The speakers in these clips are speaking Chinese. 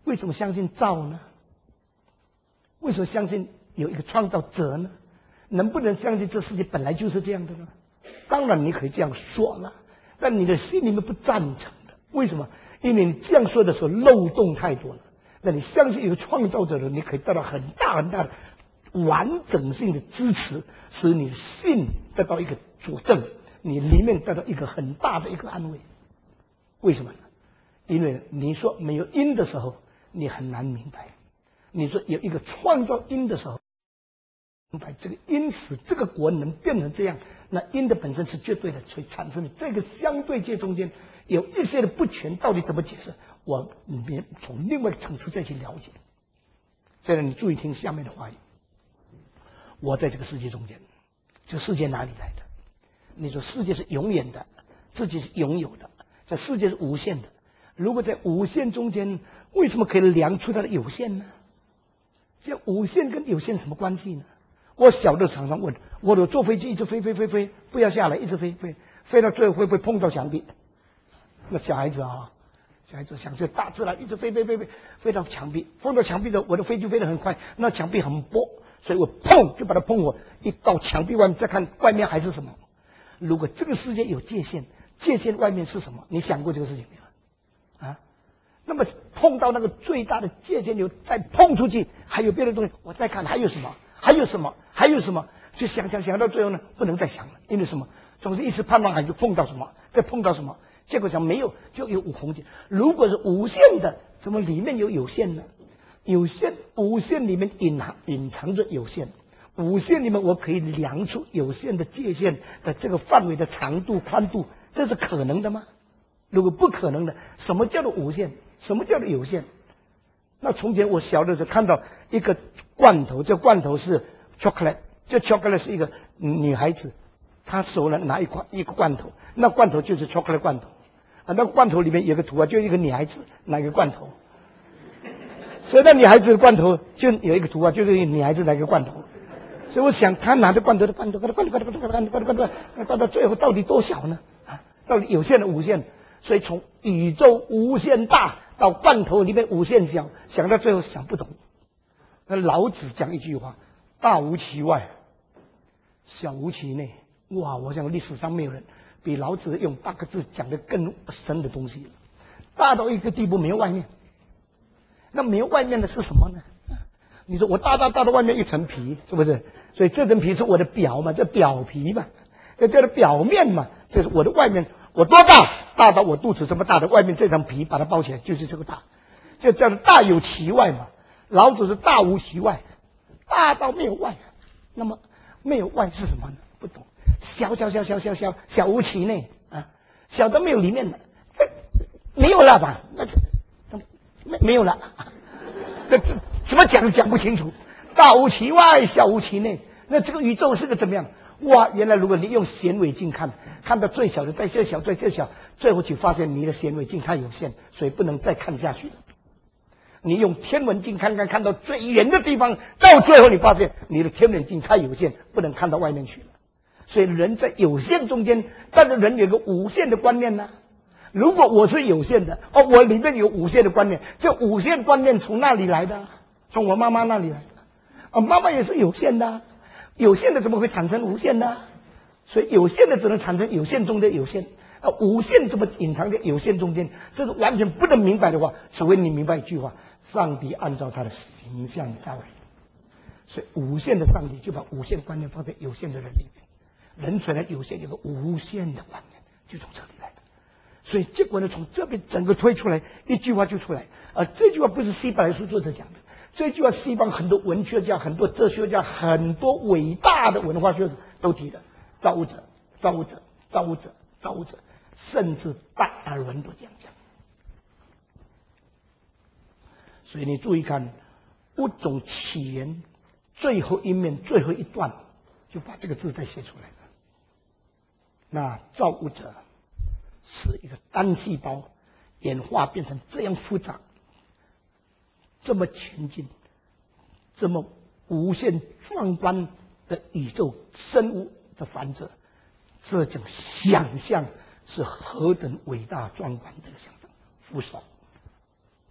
为什么相信造呢？为什么相信有一个创造者呢？能不能相信这世界本来就是这样的呢？当然你可以这样说了，但你的心里面不赞成的。为什么？因为你这样说的时候漏洞太多了。那你相信有个创造者的，你可以得到很大很大的完整性的支持，使你的信得到一个佐证，你里面得到一个很大的一个安慰。为什么呢？因为你说没有因的时候，你很难明白；你说有一个创造因的时候，明白这个因使这个国能变成这样，那因的本身是绝对的，所以产生的这个相对界中间有一些的不全，到底怎么解释？我们从另外一个层次再去了解。所以你注意听下面的话语。我在这个世界中间，这个世界哪里来的？你说世界是永远的，自己是拥有的，这世界是无限的。如果在无限中间，为什么可以量出它的有限呢？这无限跟有限什么关系呢？我小的常常问，我坐飞机一直飞，不要下来，一直飞到最后会不会碰到墙壁？那小孩子想这大自然一直飞到墙壁，碰到墙壁的，我的飞机飞得很快，那墙壁很薄，所以我碰就把它碰我，一到墙壁外面再看外面还是什么。如果这个世界有界限，界限外面是什么？你想过这个事情没有？啊？那么碰到那个最大的界限流，再碰出去，还有别的东西，我再看还有什么？还有什么？还有什么？就想到最后呢，不能再想了，因为什么？总是一时盼望还就碰到什么，再碰到什么，结果想没有就有空间。如果是无限的，怎么里面有限呢？有限，无限里面隐藏着有限。无限里面我可以量出有限的界限的这个范围的长度宽度，这是可能的吗？如果不可能的，什么叫做无限？什么叫做有限？那从前我小的时候看到一个罐头，这罐头是 chocolate， 这 chocolate 是一个女孩子，她手呢拿一个罐头，那罐头就是 chocolate 罐头啊，那罐头里面有个图啊，就一个女孩子拿一个罐头，所以那女孩子的罐头就有一个图啊，就是女孩子拿一个罐头。所以我想，他拿着罐头的罐头，到最后到底多小呢？啊，到底有限的无限？所以从宇宙无限大到罐头里面无限小，想到最后想不懂。那老子讲一句话：大无其外，小无其内。哇，我想历史上没有人比老子用8个字讲得更深的东西了。大到一个地步没有外面，那没有外面的是什么呢？你说我大到外面一层皮，是不是？所以这层皮是我的表嘛，这表皮嘛，这叫做表面嘛，这是我的外面。我多大？大到我肚子这么大的，外面这层皮把它包起来，就是这个大，就叫做大有其外嘛。老子是大无其外，大到没有外。那么没有外是什么呢？不懂。小无其内啊，小到没有里面的，这没有了吧？那没有了。这怎么讲不清楚？大无其外，小无其内。那这个宇宙是个怎么样？哇！原来如果你用显微镜看到最小的，再最小，最后就发现你的显微镜太有限，所以不能再看下去了。你用天文镜看到最远的地方，到最后你发现你的天文镜太有限，不能看到外面去了。所以人在有限中间，但是人有个无限的观念呢。如果我是有限的，我里面有无限的观念，这无限观念从哪里来的？从我妈妈那里来的。妈妈也是有限的，有限的怎么会产生无限呢？所以有限的只能产生有限中的有限，无限怎么隐藏在有限中间？这是完全不能明白的话，除非你明白一句话：上帝按照他的形象造人。所以无限的上帝就把无限观念放在有限的人里面。人虽然有限，有个无限的观念，就从这里来的。所以结果呢，从这边整个推出来一句话就出来，而这句话不是希伯来书作者讲的，这句话西方很多文学家、很多哲学家、很多伟大的文化学者都提的：造物者，造物者，造物者，造物者，甚至达尔文都这样讲。所以你注意看，物种起源最后一面、最后一段，就把这个字再写出来了。那造物者是一个单细胞演化变成这样复杂、这么前进、这么无限壮观的宇宙生物的繁殖，这种想象是何等伟大壮观的想象！不少。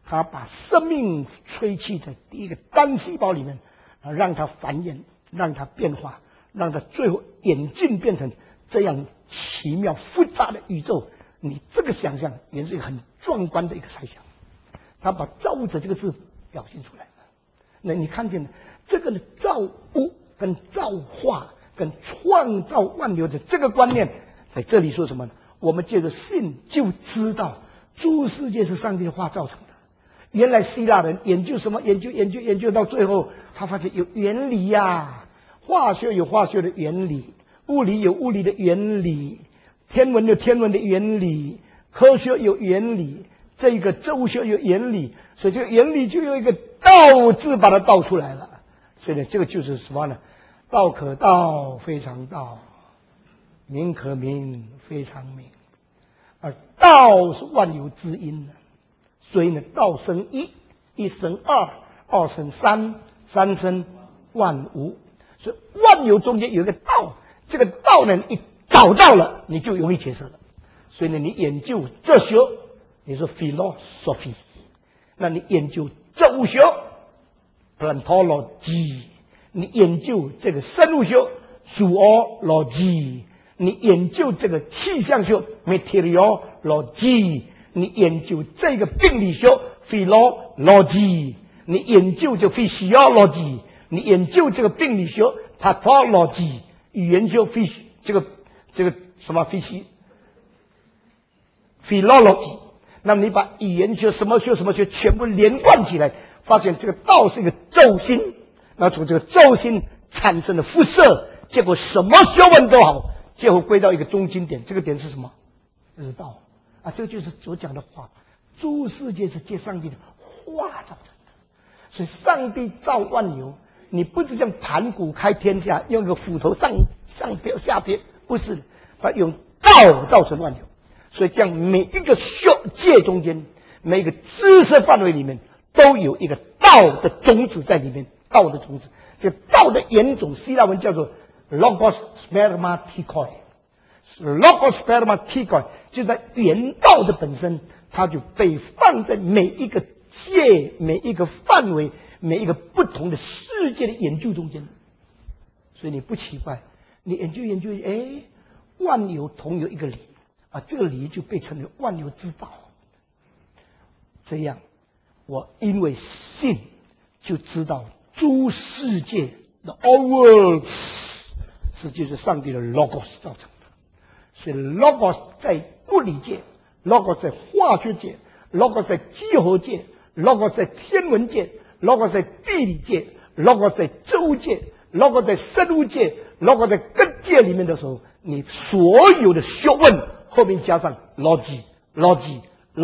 他把生命吹气在第一个单细胞里面，让它繁衍，让它变化，让它最后演进变成这样奇妙复杂的宇宙。你这个想象也是一个很壮观的一个猜想。他把造物者这个字表现出来了。那你看见这个的造物跟造化跟创造万有的这个观念，在这里说什么呢？我们借着信就知道诸世界是上帝的话造成的。原来希腊人研究什么？研究到最后，他发现有原理呀，化学有化学的原理，物理有物理的原理，天文有天文的原理，科学有原理，这个哲学有原理，所以这个原理就有一个道字把它道出来了。所以呢，这个就是什么呢？道可道，非常道；名可名，非常名。而道是万有之因，所以呢，道生一，一生二，二生三，三生万物。所以万有中间有一个道，这个道呢，你找到了，你就容易解释了。所以呢，你研究哲学，你说 philosophy， 那你研究植物学 paleontology， 你研究这个生物学 zoology， 你研究这个气象学 meteorology， 你研究这个病理学 philology， 你研究这 physiology， 你研究这个病理学 pathology， 语言学这个什么 philology， 那么你把语言学什么学全部连贯起来，发现这个道是一个轴心，那从这个轴心产生了辐射，结果什么学问都好，最后归到一个中心点，这个点是什么？这是道啊！这个就是所讲的话，诸世界是借上帝的话造成的，所以上帝造万有，你不是像盘古开天下，用一个斧头上撇下撇，不是，他用道造成万有。所以这样每一个学界中间，每一个知识范围里面，都有一个道的种子在里面，道的种子。这个道的原种，希腊文叫做 logos spermatikoi。logos spermatikoi 就在原道的本身，它就被放在每一个界、每一个范围、每一个不同的世界的研究中间。所以你不奇怪，你研究，哎，万有同有一个理啊，这个理就被称为万有之道。这样，我因为信就知道诸世界的 all worlds 是就是上帝的 logos 造成的。所以 logos 在物理界， logos 在化学界， logos 在几何界， logos 在天文界， logos 在地理界， logos 在植物界， logos 在生物界， logos 在各界里面的时候，你所有的学问后面加上 geology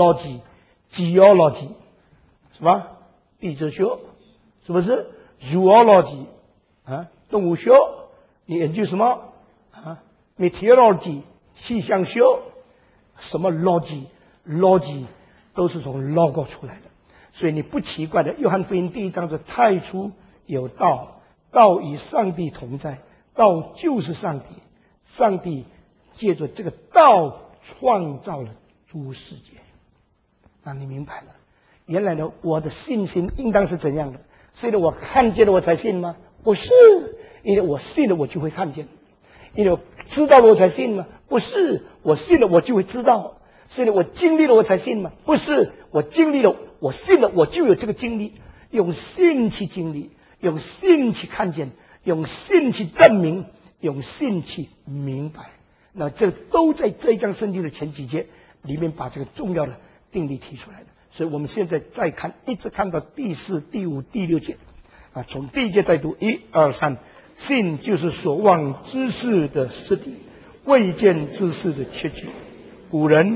什么地质学，是不是 zoology 啊，动物学，你研究什么啊 meteorology 气象学，什么 logy 都是从 logo 出来的。所以你不奇怪的，约翰福音第1章说太初有道，道与上帝同在，道就是上帝，上帝借着这个道创造了诸世界。那你明白了，原来呢，我的信心应当是怎样的？是因为我看见了我才信吗？不是，因为我信了我就会看见。因为我知道了我才信吗？不是，我信了我就会知道。是因为我经历了我才信吗？不是，我经历了，我信了我就有这个经历。用信去经历，用信去看见，用信去证明，用信去明白。那这都在这一章圣经的前几节里面把这个重要的定理提出来的。所以我们现在再看，一直看到第4、第5、第6节啊，从第1节再读1、2、3。信就是所望之事的实底，未见之事的确据。古人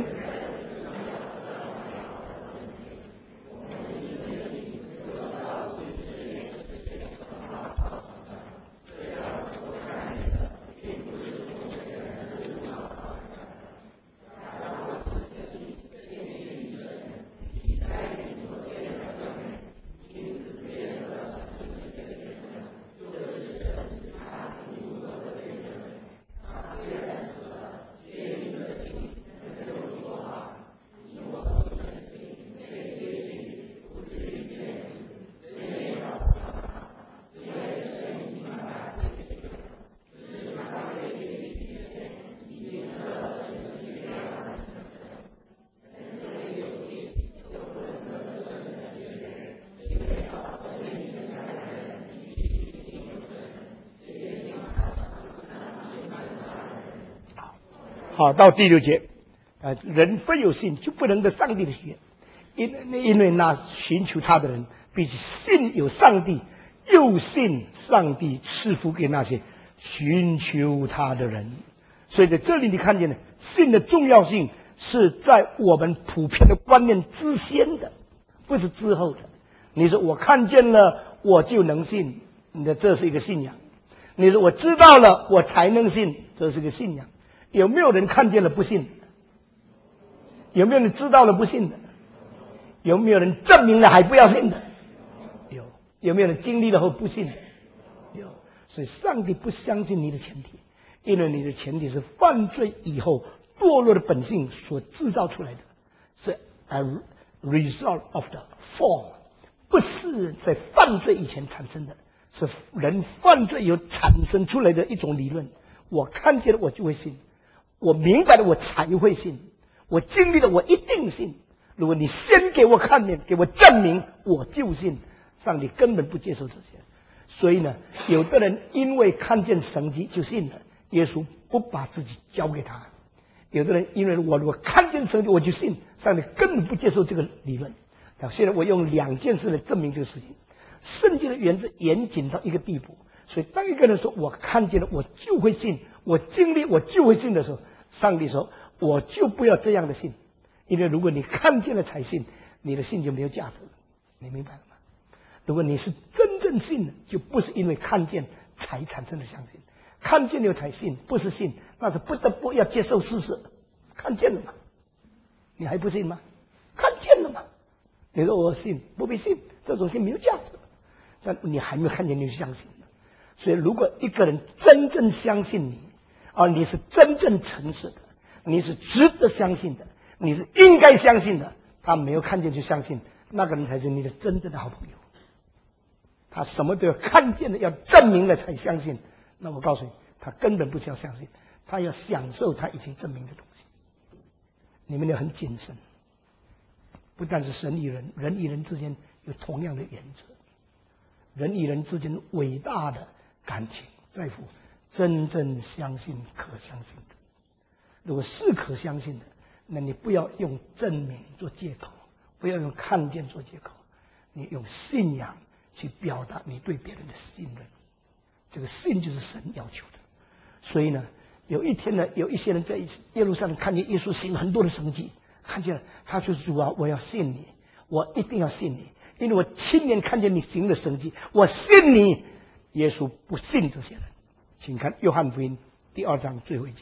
好，到第6节，人非有信就不能得上帝的喜悦，因为那寻求他的人必须信有上帝，又信上帝赐福给那些寻求他的人。所以在这里你看见了信的重要性是在我们普遍的观念之先的，不是之后的。你说我看见了我就能信，这是一个信仰。你说我知道了我才能信，这是个信仰。有没有人看见了不信？有没有人知道了不信的？有没有人证明了还不要信的？有。有没有人经历了后不信的？有。所以上帝不相信你的前提，因为你的前提是犯罪以后堕落的本性所制造出来的，是 a result of the fall， 不是在犯罪以前产生的，是人犯罪有产生出来的一种理论。我看见了我就会信，我明白了我才会信，我经历了我一定信。如果你先给我看见，给我证明，我就信。上帝根本不接受这些。所以呢，有的人因为看见神迹就信了，耶稣不把自己交给他。有的人因为我如果看见神迹我就信，上帝根本不接受这个理论。现在我用2件事来证明这个事情。圣经的原则严谨到一个地步，所以当一个人说我看见了我就会信，我经历我就会信的时候，上帝说我就不要这样的信，因为如果你看见了才信，你的信就没有价值了。你明白了吗？如果你是真正信的，就不是因为看见才产生的相信，看见了才信，不是信，那是不得不要接受事实。看见了吗？你还不信吗？看见了吗？你说我信，不必信，这种信没有价值。但你还没有看见你就相信了。所以如果一个人真正相信你，而你是真正诚实的，你是值得相信的，你是应该相信的，他没有看见就相信，那个人才是你的真正的好朋友。他什么都要看见了，要证明了才相信，那我告诉你，他根本不需要相信，他要享受他已经证明的东西。你们要很谨慎，不但是神与人，人与人之间有同样的原则，人与人之间伟大的感情在乎真正相信可相信的。如果是可相信的，那你不要用证明做借口，不要用看见做借口，你用信仰去表达你对别人的信任。这个信就是神要求的。所以呢，有一天呢，有一些人在耶路撒冷看见耶稣行很多的神迹，看见了，他说主啊，我要信你，我一定要信你，因为我亲眼看见你行的神迹，我信你。耶稣不信这些人，请看约翰福音第2章最后一节。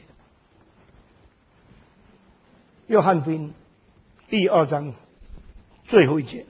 约翰福音第2章最后一节。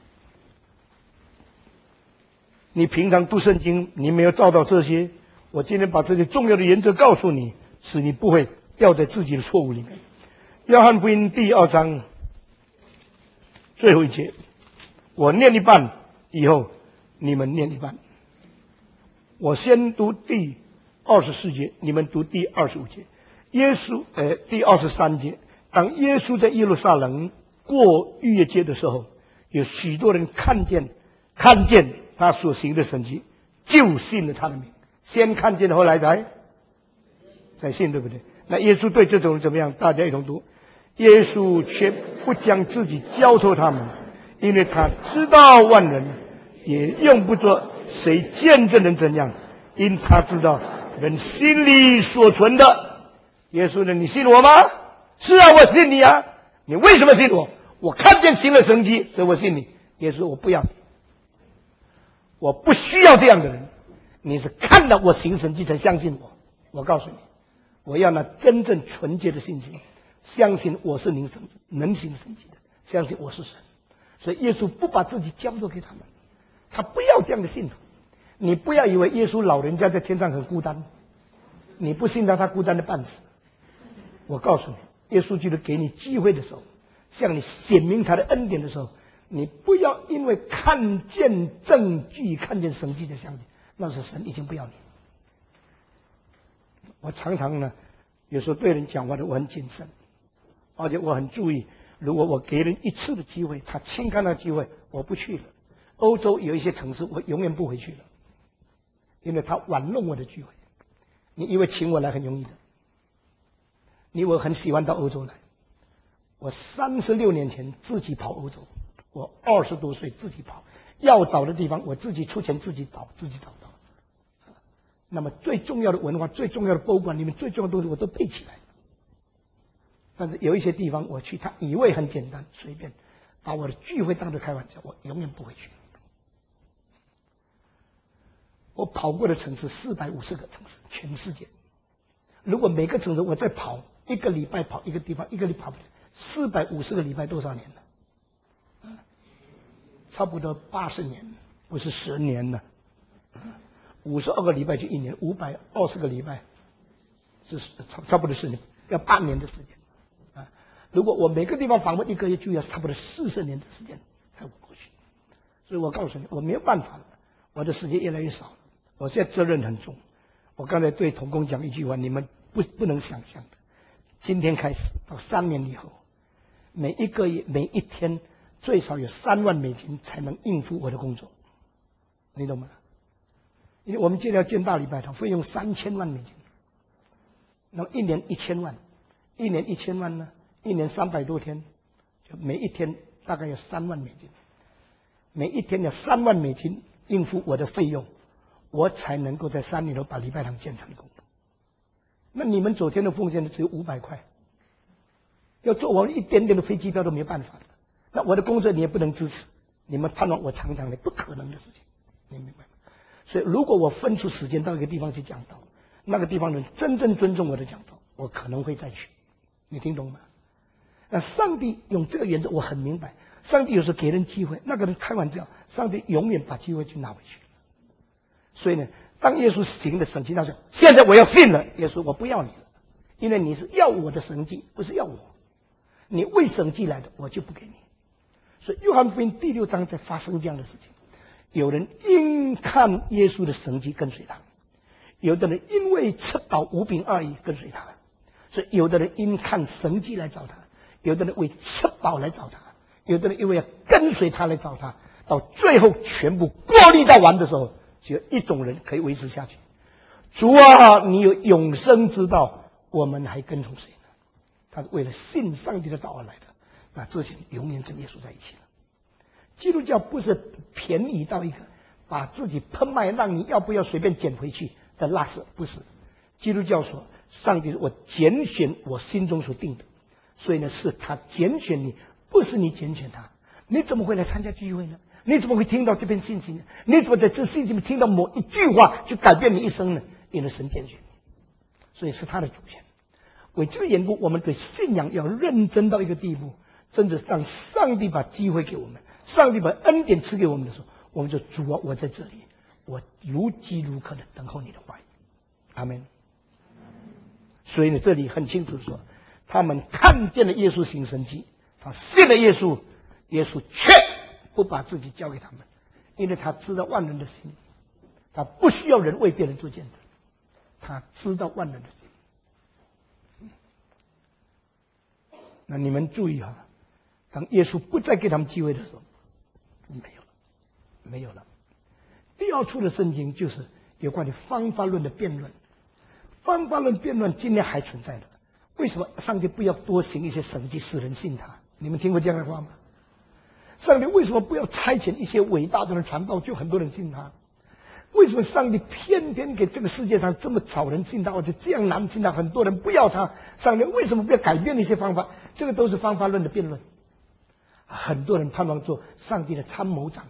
你平常读圣经，你没有照到这些，我今天把这些重要的原则告诉你，使你不会掉在自己的错误里面。约翰福音第2章最后一节，我念一半，以后你们念一半。我先读第24节，你们读第25节。第23节，当耶稣在耶路撒冷过逾越节的时候，有许多人看见他所行的神迹，就信了他的名。先看见，后来才信，对不对？那耶稣对这种人怎么样？大家一同读。耶稣却不将自己交托他们，因为他知道万人，也用不着谁见证人怎样，因他知道人心里所存的。耶稣呢？你信我吗？是啊，我信你啊。你为什么信我？我看见行了神迹，所以我信你。耶稣，我不要你，我不需要这样的人。你是看到我行神迹才相信我。我告诉你，我要那真正纯洁的信心，相信我是能行神迹的，相信我是神。所以耶稣不把自己交托给他们，他不要这样的信徒。你不要以为耶稣老人家在天上很孤单，你不信他孤单的半死。我告诉你，耶稣基督给你机会的时候，向你显明他的恩典的时候，你不要因为看见证据、看见神迹才相信，那是神已经不要你。我常常呢，有时候对人讲话的我很谨慎，而且我很注意，如果我给人一次的机会，他轻看那机会，我不去了。欧洲有一些城市我永远不回去了，因为他玩弄我的聚会。你以为请我来很容易的？ 我很喜欢到欧洲来。我36年前自己跑欧洲，我20多岁自己跑，要找的地方我自己出钱自己找，自己找到。那么最重要的文化、最重要的博物馆里面最重要的东西我都背起来。但是有一些地方我去，他以为很简单，随便把我的聚会当作开玩笑，我永远不会去。我跑过的城市450个城市，全世界。如果每个城市我再跑1个礼拜跑一个地方，1个礼拜跑不了，450个礼拜多少年了？差不多80年，不是10年了。52个礼拜就1年，520个礼拜是差不多10年，要8年的时间。如果我每个地方访问1个月，就要差不多40年的时间才会过去。所以我告诉你，我没有办法了，我的时间越来越少了。我现在责任很重。我刚才对同工讲一句话，你们不能想象的。今天开始到3年以后，每1个月每一天最少有3万美金才能应付我的工作，你懂吗？因为我们今天要建大礼拜堂，费用3000万美金，那么1年1000万，1年1000万呢，1年300多天，就每一天大概有3万美金，每一天有3万美金应付我的费用，我才能够在3年头把礼拜堂建成功。那你们昨天的奉献只有500块，要做我一点点的飞机票都没有办法的。那我的工作你也不能支持，你们盼望我常常的不可能的事情，你明白吗？所以如果我分出时间到一个地方去讲道，那个地方人真正尊重我的讲道，我可能会再去。你听懂吗？那上帝用这个原则我很明白，上帝有时候给人机会，那个人开玩笑，上帝永远把机会去拿回去。所以呢，当耶稣行的神迹，他说：“现在我要信了。”耶稣，我不要你了，因为你是要我的神迹，不是要我。你为神迹来的，我就不给你。所以约翰福音第6章在发生这样的事情，有人因看耶稣的神迹跟随他，有的人因为吃饱5饼2鱼跟随他，所以有的人因看神迹来找他，有的人为吃饱来找他，有的人因为要跟随他来找他，到最后全部过滤到完的时候，只有一种人可以维持下去。主啊，你有永生之道，我们还跟从谁呢？他是为了信上帝的道而来的，那这些人永远跟耶稣在一起了。基督教不是便宜到一个把自己喷卖，让你要不要随便捡回去的垃圾，不是。基督教说，上帝说我拣选我心中所定的，所以呢是他拣选你，不是你拣选他。你怎么会来参加聚会呢？你怎么会听到这篇信息呢？你怎么在这信息里面听到某一句话就改变你一生呢？因为神拣选你，所以是他的主权。为这个缘故，我们对信仰要认真到一个地步，真的让上帝把机会给我们，上帝把恩典赐给我们的时候，我们就主啊，我在这里，我如饥如渴的等候你的话语。阿们。所以呢，这里很清楚说，他们看见了耶稣行神迹，他信了耶稣，耶稣却不把自己交给他们，因为他知道万人的心，他不需要人为别人做见证，他知道万人的心。那你们注意哈，当耶稣不再给他们机会的时候，没有了。第二处的圣经就是有关于方法论的辩论。方法论辩论今天还存在的，为什么上帝不要多行一些神迹使人信他？你们听过这样的话吗？上帝为什么不要差遣一些伟大的人传道，就很多人信他？为什么上帝偏偏给这个世界上这么少人信他，而且这样难信他，很多人不要他？上帝为什么不要改变一些方法？这个都是方法论的辩论。很多人盼望做上帝的参谋长，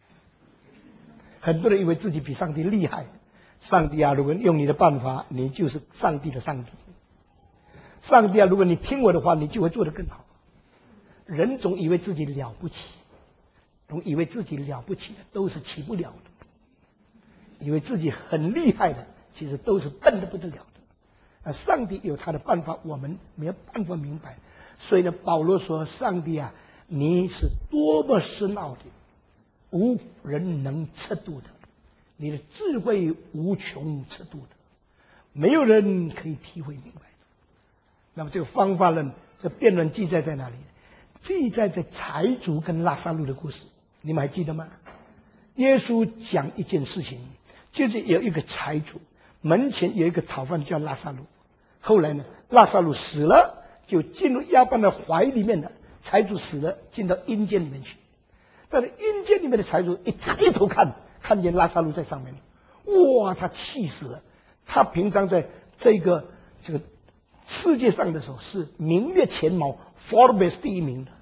很多人以为自己比上帝厉害。上帝啊，如果用你的办法，你就是上帝的上帝。上帝啊，如果你听我的话，你就会做得更好。人总以为自己了不起，总以为自己了不起的都是起不了的，以为自己很厉害的，其实都是笨得不得了的。上帝有他的办法，我们没有办法明白。所以呢，保罗说：“上帝啊，你是多么深奥的，无人能测度的。你的智慧无穷尺度的，没有人可以体会明白的。”那么这个方法论这辩论记载在哪里？记载在财主跟拉撒路的故事，你们还记得吗？耶稣讲一件事情，就是有一个财主门前有一个讨饭叫拉撒路， 后来呢，拉萨路死了，就进入亚伯兰的怀里面的财主死了，进到阴间里面去。但是阴间里面的财主一抬头看见拉萨路在上面，哇，他气死了。他平常在这个世界上的时候是名列前茅 ，Forbes 第1名的，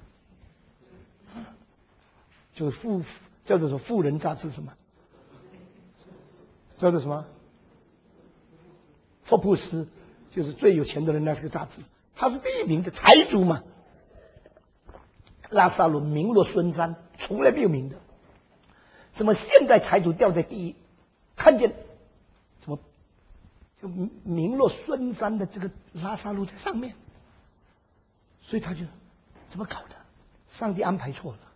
就是叫做富人杂志什么，叫做什么，福布斯，就是最有钱的人那是个杂志，他是第1名的财主嘛。拉萨路名落孙山，从来没有名的，怎么现在财主掉在第1？看见怎么就名落孙山的这个拉萨路在上面，所以他就怎么搞的？上帝安排错了。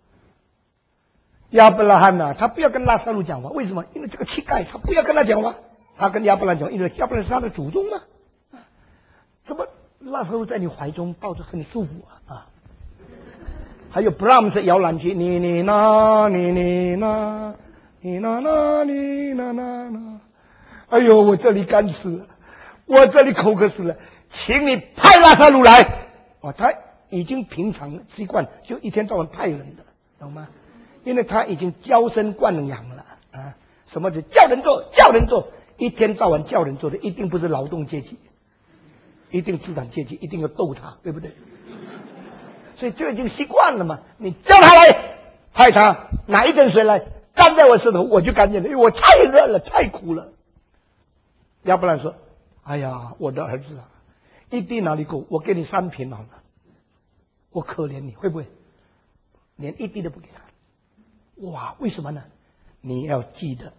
亚伯拉罕呢，他不要跟拉萨路讲话，为什么？因为这个乞丐他不要跟他讲话，他跟亚伯拉罕讲，因为亚伯拉罕是他的祖宗嘛。怎么拉萨路在你怀中抱着很舒服啊？还有 Brahms 摇篮曲，你那你那你那那你那那那，哎呦，我这里干死了，我这里口渴死了，请你派拉萨路来。他已经平常习惯，就一天到晚派人的，懂吗？因为他已经娇生惯养了啊。什么叫叫人做，一天到晚叫人做的，一定不是劳动阶级，一定资产阶级，一定要斗他，对不对？所以这已经习惯了嘛，你叫他来，派他拿一根水来干在我舌头，我就干净了，因为我太热了，太苦了。亚伯兰说：“哎呀，我的儿子啊，一滴哪里够？我给你3瓶好了。我可怜你，会不会？连一滴都不给他？哇，为什么呢？你要记得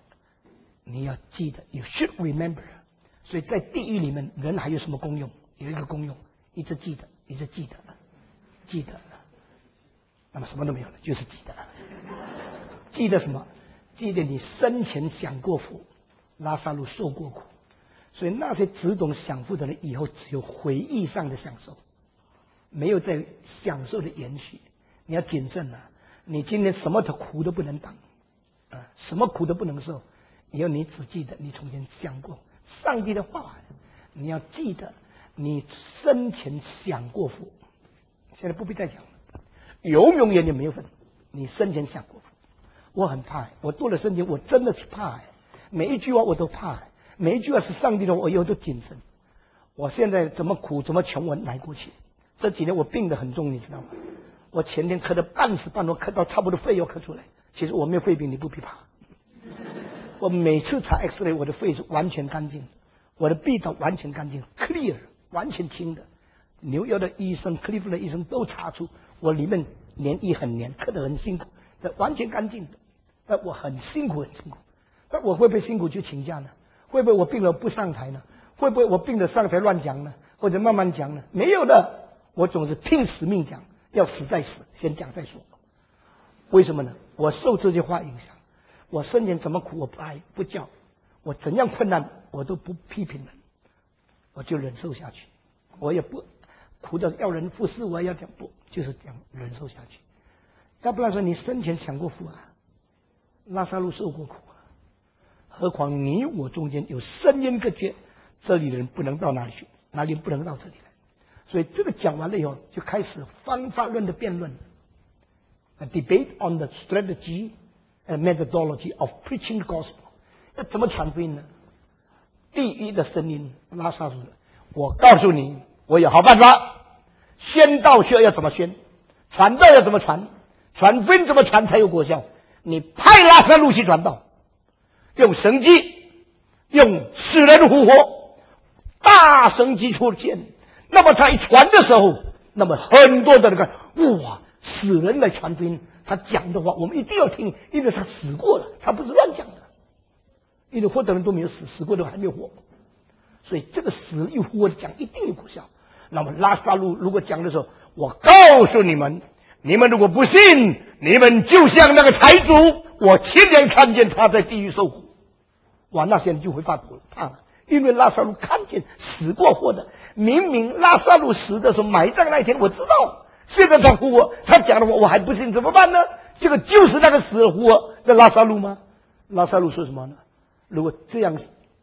，you should remember。所以在地狱里面，人还有什么功用？有一个功用，一直记得。”记得，那么什么都没有了，就是记得。记得什么？记得你生前享过福，拉萨路受过苦，所以那些只懂享福的人，以后只有回忆上的享受，没有在享受的延续。你要谨慎啊！你今天什么苦都不能当，什么苦都不能受。以后你只记得你从前享过上帝的话，你要记得你生前享过福。现在不必再讲了，永永远远没有分。你生前享过福，我很怕，我读了圣经，我真的是怕，每一句话我都怕，每一句话是上帝的，我以后都谨慎。我现在怎么苦怎么穷，我来过去。这几年我病得很重，你知道吗？我前天咳得半死半活，咳到差不多肺要咳出来。其实我没有肺病，你不必怕。我每次查 X ray，我的肺是完全干净，我的鼻道完全干净 ，clear， 完全清的。纽约的医生、克利夫兰的医生都查出我里面黏液很黏，咳得很辛苦，完全干净的。但我很辛苦。那我会不会辛苦去请假呢？会不会我病了不上台呢？会不会我病了上台乱讲呢？或者慢慢讲呢？没有的，我总是拼死命讲，要死再死，先讲再说。为什么呢？我受这些话影响，我生前怎么苦我不哀不叫，我怎样困难我都不批评人，我就忍受下去，我也不苦的要人服侍，我也要讲不，就是讲忍受下去。要不然说你生前享过福啊，拉萨路受过苦啊，何况你我中间有深渊隔绝，这里的人不能到哪里去，哪里不能到这里来。所以这个讲完了以后，就开始方法论的辩论。A debate on the strategy and methodology of preaching the gospel。要怎么传福音呢？第一的声音，拉萨路的，我告诉你，我有好办法。宣道学要怎么宣，传道要怎么传，传福音怎么传才有果效。你派拉萨路去传道，用神迹，用死人复活，大神迹出现。那么他一传的时候，那么很多的人看，哇，死人来传福音，他讲的话我们一定要听，因为他死过了，他不是乱讲的。因为活的人都没有死，死过的还没有活，所以这个死又活的讲一定有果效。那么拉萨路如果讲的时候，我告诉你们，你们如果不信，你们就像那个财主，我亲眼看见他在地狱受苦。哇，那些人就会发抖了，怕了，因为拉萨路看见死过活的，明明拉萨路死的时候埋葬那一天我知道，现在他复活，他讲的话我还不信，怎么办呢？这个就是那个死而复活的拉萨路吗？拉萨路说什么呢？如果这样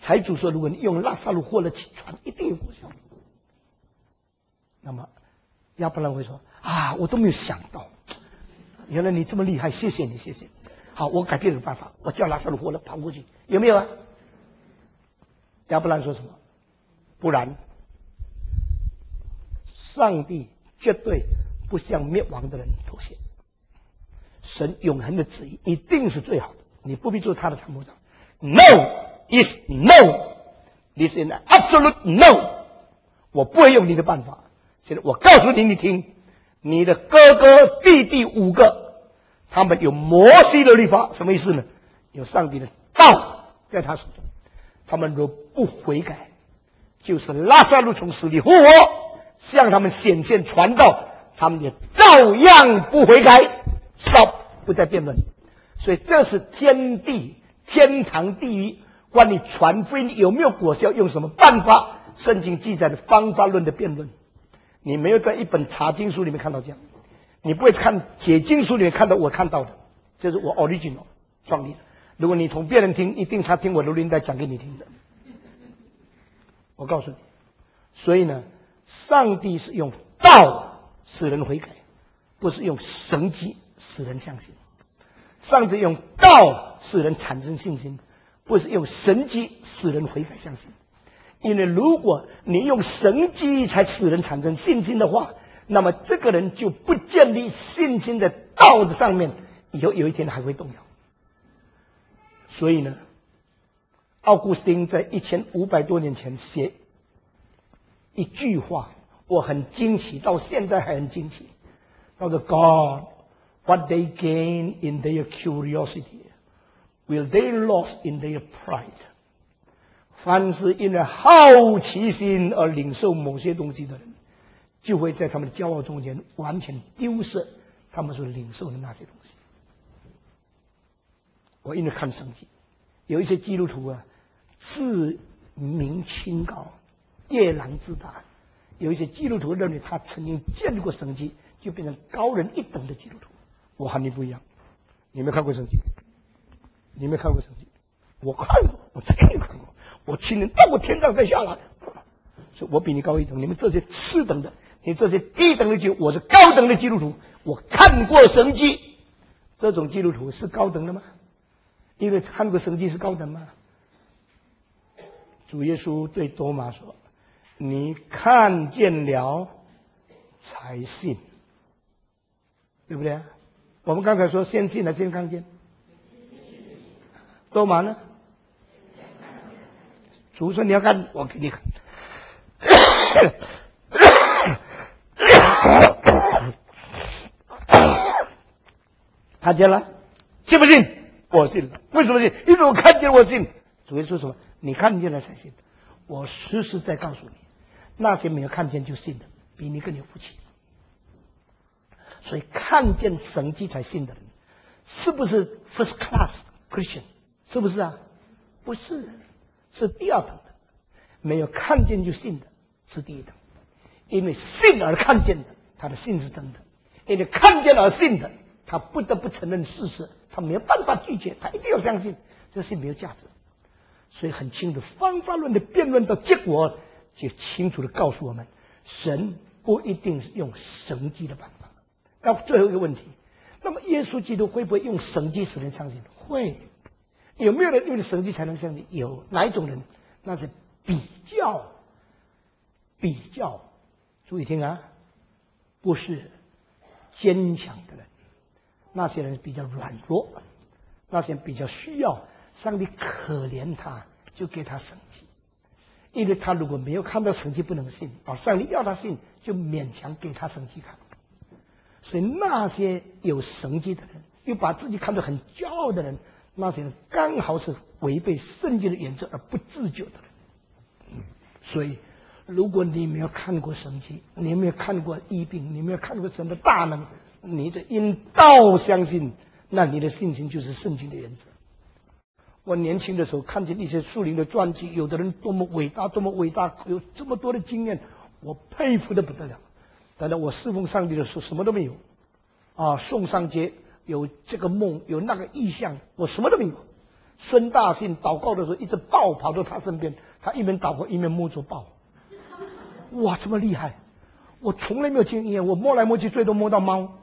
财主说，如果你用拉萨路活了起船，一定有果效。那么亚伯兰会说啊，我都没有想到，原来你这么厉害，谢谢你，谢谢你。好，我改变了办法，我叫拉萨路活了跑过去，有没有啊？亚伯兰说什么？不然，上帝绝对不向灭亡的人妥协。神永恒的旨意一定是最好的，你不必做他的参谋长。No is no, this is an absolute no。我不会用你的办法。现在我告诉你，你听，你的哥哥弟弟5个，他们有摩西的律法，什么意思呢？有上帝的道在他手中，他们若不悔改，就是拉撒路从死里复活，向他们显现传道，他们也照样不悔改。Stop， 不再辩论。所以这是天堂地狱关于传福音有没有果效，用什么办法，圣经记载的方法论的辩论。你没有在一本查经书里面看到这样，你不会看解经书里面看到我看到的，这是我 original 创立的。如果你从别人听，一定他听我的录音带讲给你听的。我告诉你，所以呢，上帝是用道使人悔改，不是用神迹使人相信。上帝用道使人产生信心，不是用神迹使人悔改相信。因为如果你用神迹才使人产生信心的话，那么这个人就不建立信心的道的上面，以后有一天还会动摇。所以呢，奥古斯丁在1500多年前写一句话，我很惊奇，到现在还很惊奇。叫做 God, what they gain in their curiosity, will they lose in their pride？凡是因为好奇心而领受某些东西的人，就会在他们的骄傲中间完全丢失他们所领受的那些东西。我因为看圣经，有一些基督徒啊，自命清高，夜郎自大；有一些基督徒认为他曾经见过圣经，就变成高人一等的基督徒。我和你不一样，你没看过圣经，你没看过圣经，我看过，我真的看过。我亲人到过天上再下来，所以我比你高一等。你们这些次等的，你这些低等的基督徒，我是高等的基督徒。我看过神迹，这种基督徒是高等的吗？因为看过神迹是高等吗？主耶稣对多马说：“你看见了才信，对不对？”我们刚才说先信还是先看见？多马呢？主说你要看，我给你看。看见了，信不信？我信了。为什么信？因为我看见我信。主耶稣说什么？你看见了才信。我实实在告诉你，那些没有看见就信的，比你更有福气。所以看见神迹才信的人，是不是 first class Christian？ 是不是啊？不是，是第二等的。没有看见就信的是第一等，因为信而看见的，他的信是真的；因为看见而信的，他不得不承认事实，他没有办法拒绝，他一定要相信，这信没有价值。所以很清楚，方法论的辩论的结果就清楚地告诉我们，神不一定是用神迹的办法。那最后一个问题，那么耶稣基督会不会用神迹使人相信？会。有没有人用神迹才能相信？有。哪一种人？那是比较，注意听啊，不是坚强的人，那些人比较软弱，那些人比较需要上帝可怜他，就给他神迹，因为他如果没有看到神迹不能信，上帝要他信，就勉强给他神迹看。所以那些有神迹的人，又把自己看得很骄傲的人，那些人刚好是违背圣经的原则而不自救的人。所以如果你没有看过神迹，你没有看过医病，你没有看过神的大能，你的因道相信，那你的信心就是圣经的原则。我年轻的时候看见一些属灵的传记，有的人多么伟大，多么伟大，有这么多的经验，我佩服得不得了。当然我侍奉上帝的时候什么都没有，送上街有这个梦，有那个意象，我什么都没有。 孙大信祷告的时候，一只豹跑到他身边，他一边祷告一边摸着豹。哇，这么厉害！我从来没有经验，我摸来摸去最多摸到猫。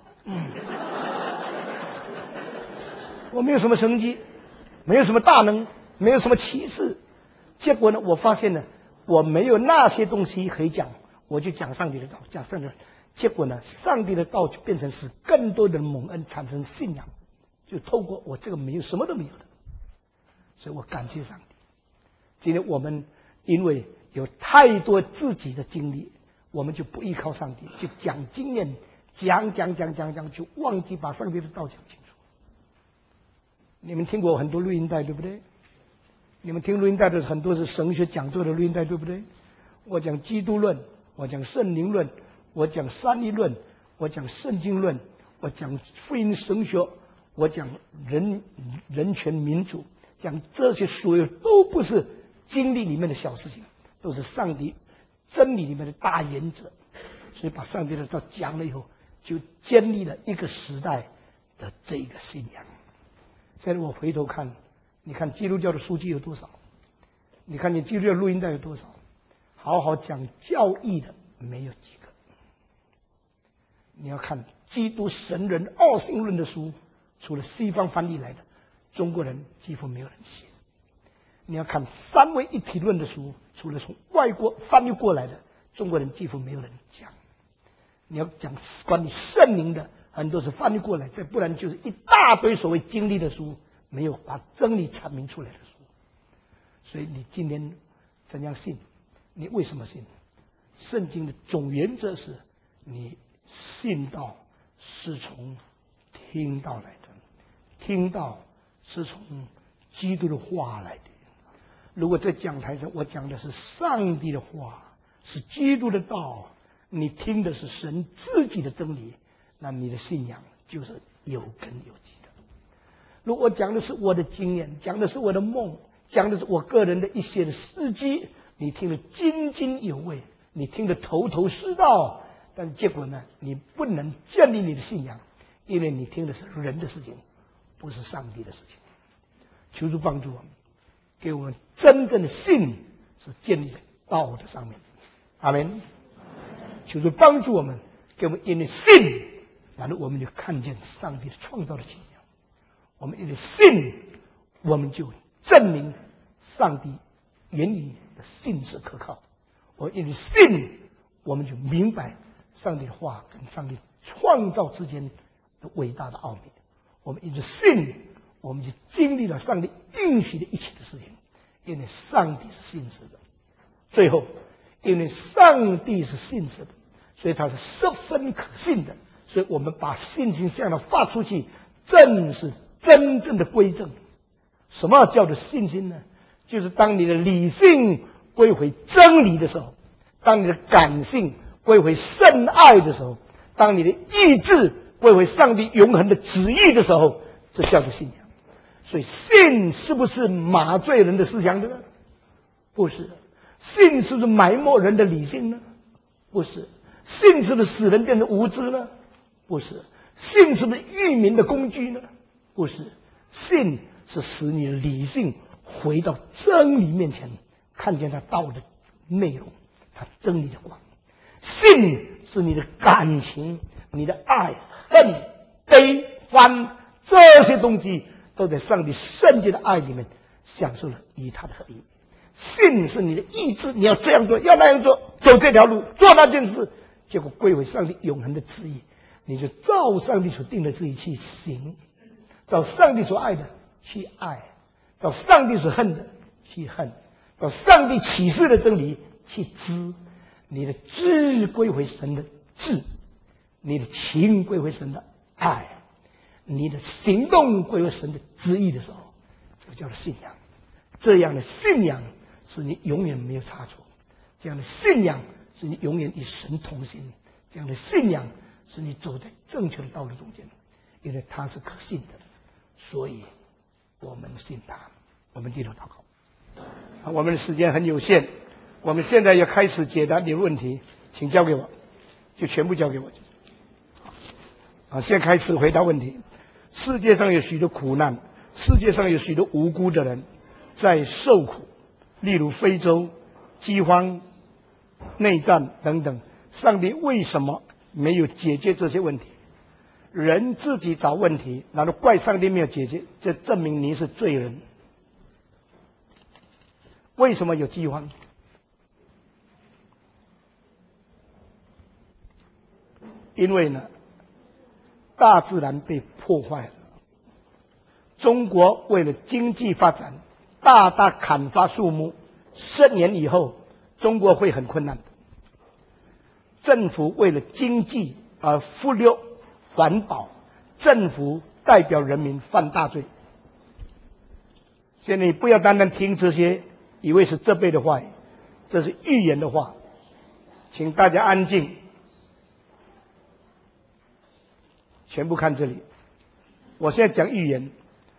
我没有什么成绩，没有什么大能，没有什么启示。结果呢，我发现呢，我没有那些东西可以讲，我就讲上帝的道，讲上帝的。结果呢，上帝的道就变成使更多的蒙恩产生信仰，就透过我这个没有什么都没有的，所以我感谢上帝。今天我们因为有太多自己的经历，我们就不依靠上帝，就讲经验，讲，就忘记把上帝的道讲清楚。你们听过很多录音带，对不对？你们听录音带的很多是神学讲座的录音带，对不对？我讲基督论，我讲圣灵论，我讲三一论，我讲圣经论，我讲福音神学，我讲人权民主，讲这些所有都不是经历里面的小事情，都是上帝真理里面的大原则。所以把上帝的道讲了以后，就建立了一个时代的这个信仰。现在我回头看，你看基督教的书籍有多少？你看你基督教录音带有多少？好好讲教义的没有几个。你要看基督神人二性论的书，除了西方翻译来的，中国人几乎没有人写。你要看三位一体论的书，除了从外国翻译过来的，中国人几乎没有人讲。你要讲关于圣灵的，很多是翻译过来，再不然就是一大堆所谓经历的书，没有把真理阐明出来的书。所以你今天怎样信？你为什么信？圣经的总原则是，你信道是从听道来的，听道是从基督的话来的。如果在讲台上我讲的是上帝的话，是基督的道，你听的是神自己的真理，那你的信仰就是有根有基的。如果我讲的是我的经验，讲的是我的梦，讲的是我个人的一些的事迹，你听得津津有味，你听得头头是道，但结果呢，你不能建立你的信仰，因为你听的是人的事情，不是上帝的事情。求主帮助我们，给我们真正的信是建立在道的上面。阿们。求主帮助我们，给我们因为信，然后我们就看见上帝创造的奇妙。我们因为信，我们就证明上帝言语的信是可靠。我因为信，我们就明白上帝的话跟上帝创造之间的伟大的奥秘。我们因为信，我们就经历了上帝应许的一切的事情，因为上帝是信实的。最后，因为上帝是信实的，所以他是十分可信的。所以我们把信心向他发出去，正是真正的归正。什么叫做信心呢？就是当你的理性归回真理的时候，当你的感性归回圣爱的时候，当你的意志归回上帝永恒的旨意的时候，这叫做信仰。所以信是不是麻醉人的思想呢？不是。信是不是埋没人的理性呢？不是。信是不是使人变成无知呢？不是。信是不是愚民的工具呢？不是。信是使你的理性回到真理面前，看见他道的内容，他真理的光。信是你的感情，你的爱、恨、悲、欢，这些东西都在上帝圣洁的爱里面享受了与他的合一。信是你的意志，你要这样做，要那样做，走这条路，做那件事，结果归为上帝永恒的旨意，你就照上帝所定的旨意去行，照上帝所爱的去爱，照上帝所恨的去恨，照上帝启示的真理去知。你的知归回神的智，你的情归回神的爱，你的行动归回神的旨意的时候，这叫做信仰。这样的信仰是你永远没有差错，这样的信仰是你永远与神同行，这样的信仰是你走在正确的道路中间，因为他是可信的，所以我们信他。我们低头祷告。我们的时间很有限，我们现在要开始解答你的问题，请交给我，就全部交给我。现在开始回答问题。世界上有许多苦难， 世界上有许多无辜的人在受苦，例如非洲饥荒、内战等等。上帝为什么没有解决这些问题？人自己找问题，然后怪上帝没有解决，这证明你是罪人。为什么有饥荒？因为呢，大自然被破坏了。中国为了经济发展，大大砍伐树木，10年以后，中国会很困难。政府为了经济而忽略环保，政府代表人民犯大罪。所以你不要单单听这些，以为是这辈的话，这是预言的话，请大家安静，全部看这里。我现在讲预言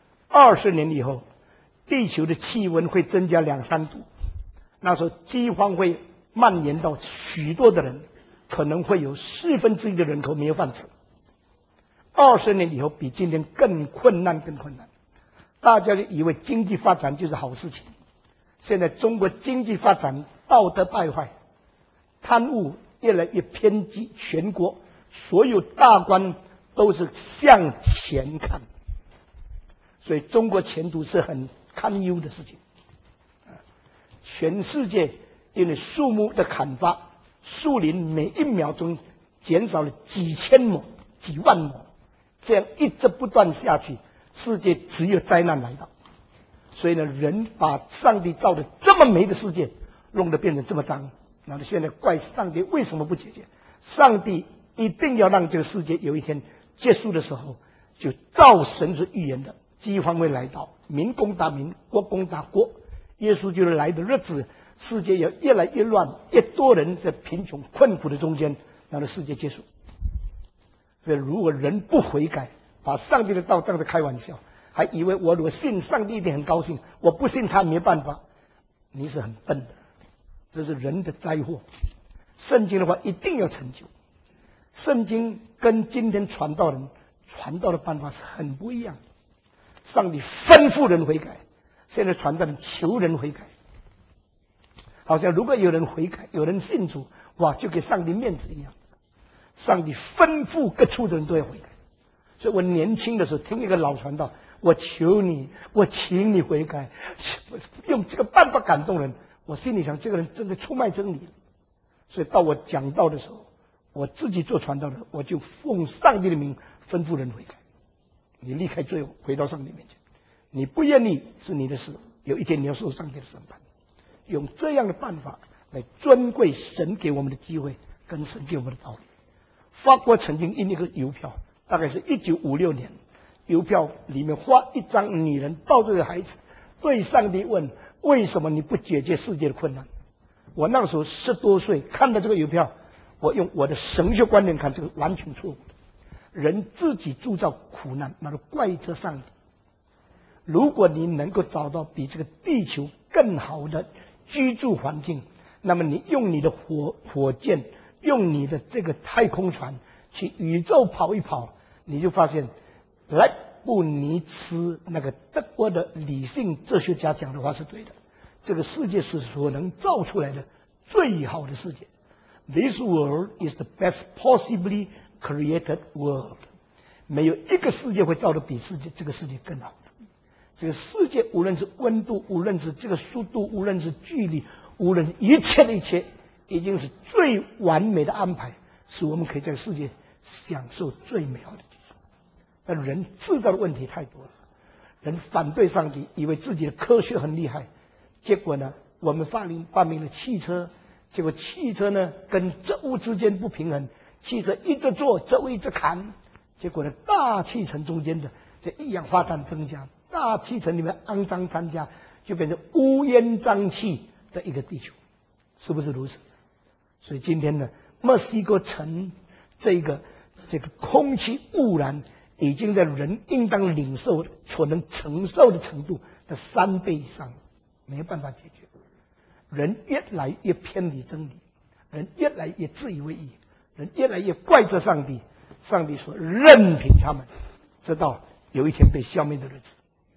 ，20年以后，地球的气温会增加2、3度，那时候饥荒会蔓延到许多的人，可能会有1/4的人口没有饭吃。20年以后比今天更困难，更困难。大家就以为经济发展就是好事情，现在中国经济发展道德败坏，贪污越来越偏激，全国所有大官都是向前看，所以中国前途是很堪忧的事情。全世界因为树木的砍伐，树林每1秒钟减少了几千亩、几万亩，这样一直不断下去，世界只有灾难来到。所以呢，人把上帝造的这么美的世界弄得变成这么脏，然后现在怪上帝为什么不解决？上帝一定要让这个世界有一天结束的时候，就照神所预言的，饥荒会来到，民攻打民，国攻打国，耶稣就是来的日子，世界也越来越乱，越多人在贫穷困苦的中间，然后世界结束。所以如果人不悔改，把上帝的道当作开玩笑，还以为我如果信上帝一定很高兴，我不信他没办法，你是很笨的，这是人的灾祸。圣经的话一定要成就，圣经跟今天传道人传道的办法是很不一样的。上帝吩咐人悔改，现在传道人求人悔改，好像如果有人悔改，有人信主，哇，就给上帝面子一样。上帝吩咐各处的人都要悔改。所以我年轻的时候听一个老传道，我求你，我请你悔改，用这个办法感动人，我心里想这个人真的出卖真理。所以到我讲道的时候，我自己做传道的，我就奉上帝的名吩咐人悔改，你离开罪恶，回到上帝面前。你不愿意是你的事，有一天你要受上帝的审判。用这样的办法来尊贵神给我们的机会跟神给我们的道理。法国曾经印一个邮票，大概是1956年，邮票里面画一张女人抱着个孩子，对上帝问：为什么你不解决世界的困难？我那个时候10多岁，看到这个邮票，我用我的神学观念看，这个完全错误的。人自己铸造苦难，那就怪责上帝。如果你能够找到比这个地球更好的居住环境，那么你用你的火箭，用你的这个太空船去宇宙跑一跑，你就发现莱布尼茨那个德国的理性哲学家讲的话是对的，这个世界是所能造出来的最好的世界。 This world is the best possibly created world。 没有一个世界会造得比这个世界更好的。这个世界无论是温度，无论是这个速度，无论是距离，无论一切的一切，已经是最完美的安排，使我们可以在世界享受最美好的居住。但人制造的问题太多了，人反对上帝，以为自己的科学很厉害，结果呢，我们发明了汽车，结果汽车呢跟植物之间不平衡，汽车一直做，植物一直砍，结果呢，大气层中间的这一氧化碳增加，大气层里面肮脏增加，就变成乌烟瘴气的一个地球，是不是如此？所以今天呢，墨西哥城这个空气污染已经在人应当领受的所能承受的程度的3倍以上，没有办法解决。人越来越偏离真理，人越来越自以为意，人越来越怪责上帝，上帝说任凭他们，直到有一天被消灭的日子。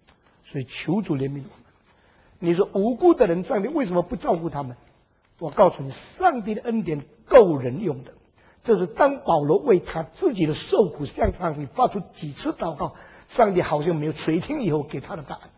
所以求主怜悯我们。你说无辜的人，上帝为什么不照顾他们？我告诉你，上帝的恩典够人用的。这是当保罗为他自己的受苦向上帝发出几次祷告，上帝好像没有垂听以后给他的答案。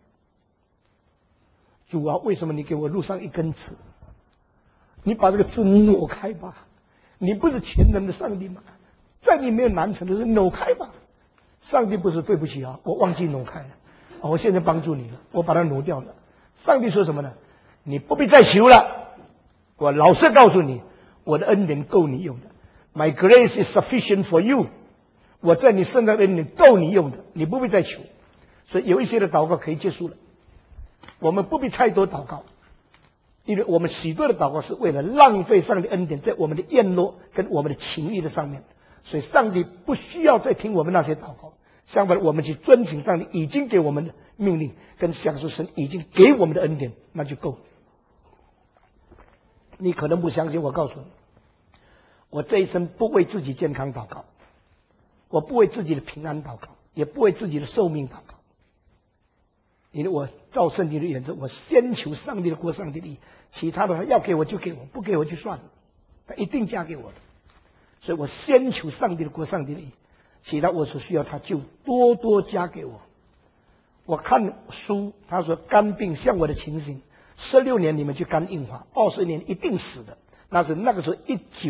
主啊，为什么你给我路上一根刺？你把这个刺挪开吧！你不是全能的上帝吗？在你没有难成的事，挪开吧！上帝不是对不起啊，我忘记挪开了，我现在帮助你了，我把它挪掉了。上帝说什么呢？你不必再求了，我老实告诉你，我的恩典够你用的。My grace is sufficient for you。我在你身上的恩典够你用的，你不必再求。所以有一些的祷告可以结束了，我们不必太多祷告。因为我们许多的祷告是为了浪费上帝恩典在我们的宴乐跟我们的情欲的上面，所以上帝不需要再听我们那些祷告，相反我们去遵行上帝已经给我们的命令，跟享受神已经给我们的恩典，那就够了。你可能不相信，我告诉你，我这一生不为自己健康祷告，我不为自己的平安祷告，也不为自己的寿命祷告。因为我照圣经的原则，我先求上帝的国、上帝的义，其他的要给我就给我，不给我就算了，他一定加给我的。所以我先求上帝的国、上帝的义，其他我所需要他就多多加给我。我看书，他说肝病像我的情形，16年你们去肝硬化，20年一定死的。那是那个时候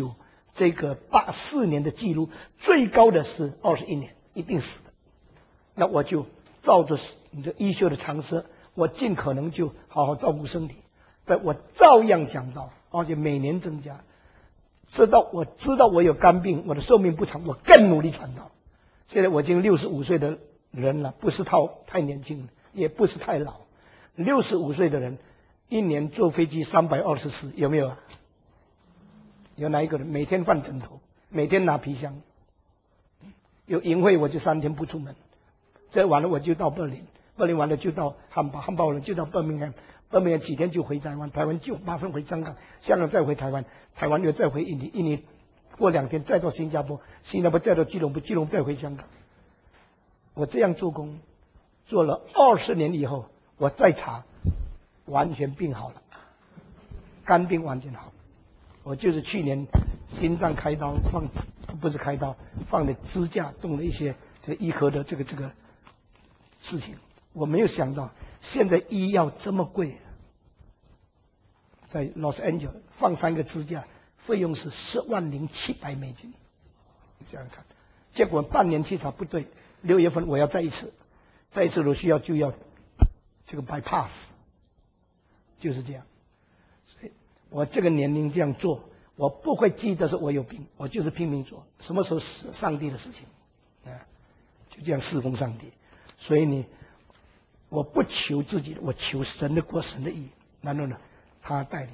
84年的记录，最高的是21年，一定死的。那我就照着你的医学的常识，我尽可能就好好照顾身体，但我照样讲道，而且每年增加。我知道我有肝病，我的寿命不长，我更努力传道。现在我已经65岁的人了，不是太年轻了，也不是太老。65岁的人，一年坐飞机320次，有没有啊？有哪一个人每天换枕头，每天拿皮箱？有营会我就3天不出门，这完了我就到柏林完了就到汉堡，汉堡完了就到伯明翰几天就回台湾，台湾就马上回香港，香港再回台湾，台湾又再回印尼，印尼过2天再到新加坡，新加坡再到基隆，基隆再回香港。我这样做工做了20年以后，我再查，完全病好了，肝病完全好了。我就是去年心脏开刀放的支架，动了一些这个医科的这个事情。我没有想到现在医药这么贵，在 Los Angeles 放3个支架，费用是$107,000。你想想看，结果半年去查不对，6月份我要再一次我需要就要这个 bypass， 就是这样。所以我这个年龄这样做，我不会记得说我有病，我就是拼命做，什么时候死上帝的事情就这样侍奉上帝。所以我不求自己的，我求神的国、神的义。然后呢，他带领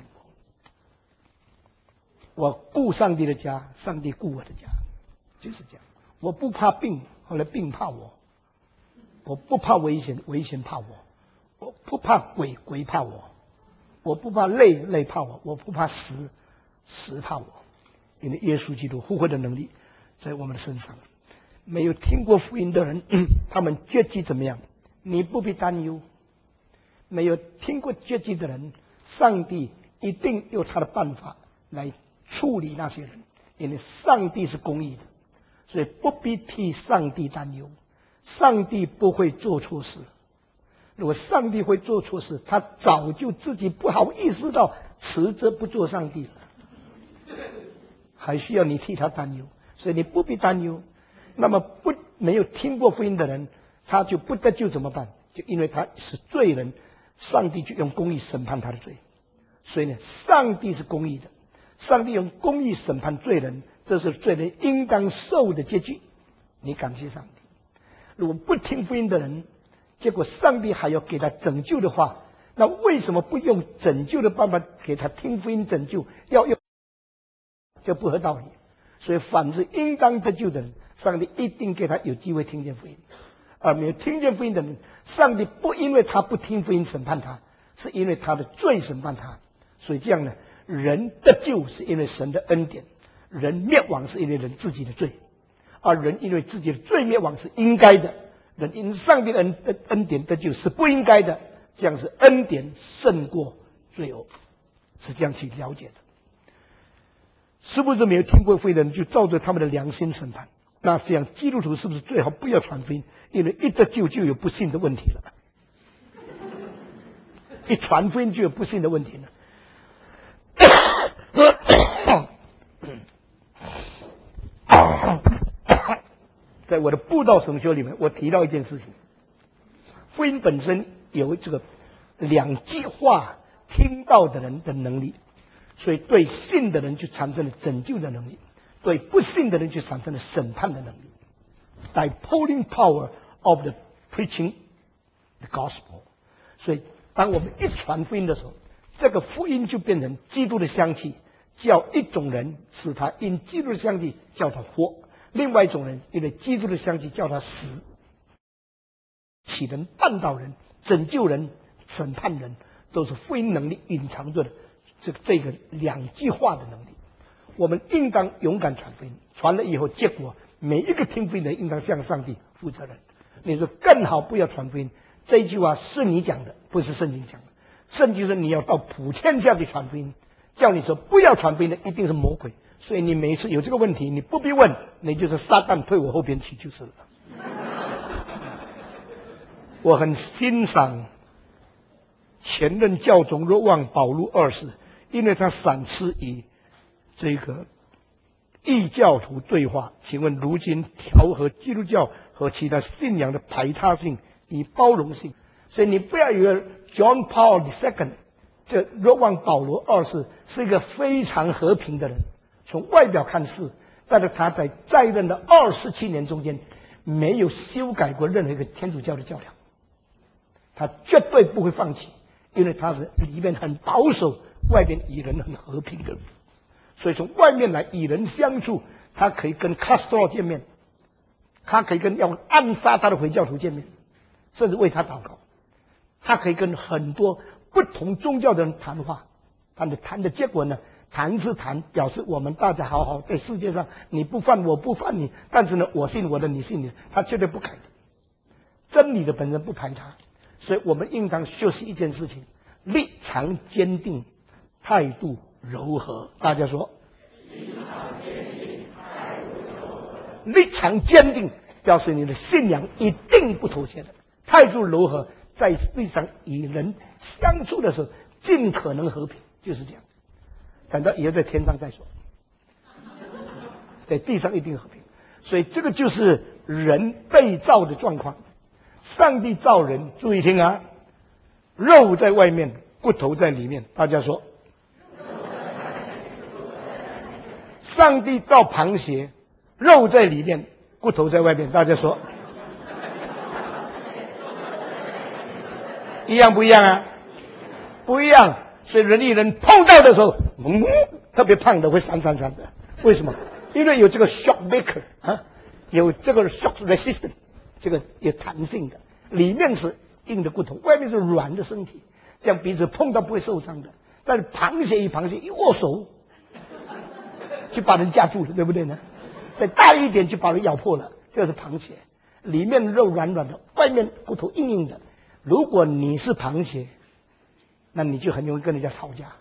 我顾上帝的家，上帝顾我的家，就是这样。我不怕病，后来病怕我；我不怕危险，危险怕我；我不怕鬼，鬼怕我；我不怕累，累怕我；我不怕死，死怕我。因为耶稣基督复活的能力在我们的身上。没有听过福音的人，他们结局怎么样？你不必担忧。没有听过结局的人，上帝一定有他的办法来处理那些人，因为上帝是公义的，所以不必替上帝担忧。上帝不会做错事，如果上帝会做错事，他早就自己不好意识到辞职不做上帝了，还需要你替他担忧，所以你不必担忧。那么没有听过福音的人，他就不得救怎么办？就因为他是罪人，上帝就用公义审判他的罪。所以呢，上帝是公义的，上帝用公义审判罪人，这是罪人应当受的结局。你感谢上帝。如果不听福音的人，结果上帝还要给他拯救的话，那为什么不用拯救的办法给他听福音拯救？要用，这不合道理。所以凡是应当得救的人，上帝一定给他有机会听见福音。而没有听见福音的人，上帝不因为他不听福音审判他，是因为他的罪审判他。所以这样呢，人得救是因为神的恩典，人灭亡是因为人自己的罪。而人因为自己的罪灭亡是应该的， 人因上帝的恩典得救是不应该的，这样是恩典胜过罪恶，是这样去了解的。是不是没有听过福音的人就照着他们的良心审判？那这样基督徒是不是最好不要传福音？因为一得救就有不信的问题了，一传福音就有不信的问题了。在我的布道神修里面，我提到一件事情：福音本身有这个两极化听到的人的能力，所以对信的人就产生了拯救的能力，对不信的人就产生了审判的能力。Dispelling power of the preaching the gospel。所以，当我们一传福音的时候，这个福音就变成基督的香气，叫一种人使他因基督的香气叫他活，另外一种人因为基督的香气叫他死。启人、绊倒人、拯救人、审判人，都是福音能力隐藏着的这个两极化的能力。我们应当勇敢传福音，传了以后，结果每一个听福音的人应当向上帝负责任。你说更好不要传福音，这一句话是你讲的，不是圣经讲的。圣经说你要到普天下去传福音，叫你说不要传福音的一定是魔鬼。所以你每次有这个问题，你不必问，你就是撒旦退我后边去就是了。我很欣赏前任教宗若望保禄二世，因为他赏赐以这个异教徒对话。请问如今调和基督教和其他信仰的排他性与包容性，所以你不要以为 John Paul II 这若望保罗二世是一个非常和平的人，从外表看是，但是他在任的27年中间没有修改过任何一个天主教的教条，他绝对不会放弃，因为他是里面很保守，外面与人很和平的人。所以从外面来与人相处，他可以跟 Castro 见面，他可以跟要暗杀他的回教徒见面，甚至为他祷告。他可以跟很多不同宗教的人谈话，谈的结果呢，谈是谈，表示我们大家好好在世界上，你不犯我不犯你，但是呢，我信我的，你信你的，他绝对不改的。真理的本身不排他，所以我们应当学习一件事情：立场坚定，态度柔和。大家说，立场坚定表示你的信仰一定不妥协的，态度柔和，在地上与人相处的时候尽可能和平，就是这样。等到以后在天上再说，在地上一定和平。所以这个就是人被造的状况。上帝造人，注意听啊，肉在外面，骨头在里面。大家说，上帝造螃蟹，肉在里面，骨头在外面。大家说，一样不一样啊？不一样。所以人与人碰到的时候，特别胖的会闪闪闪的。为什么？因为有这个 shock maker 啊，有这个 shock resistant， 这个有弹性的，里面是硬的骨头，外面是软的身体，这样彼此碰到不会受伤的。但是螃蟹与螃蟹一握手，就把人夹住了，对不对呢？再大一点就把人咬破了，这是螃蟹，里面肉软软的，外面骨头硬硬的。如果你是螃蟹，那你就很容易跟人家吵架。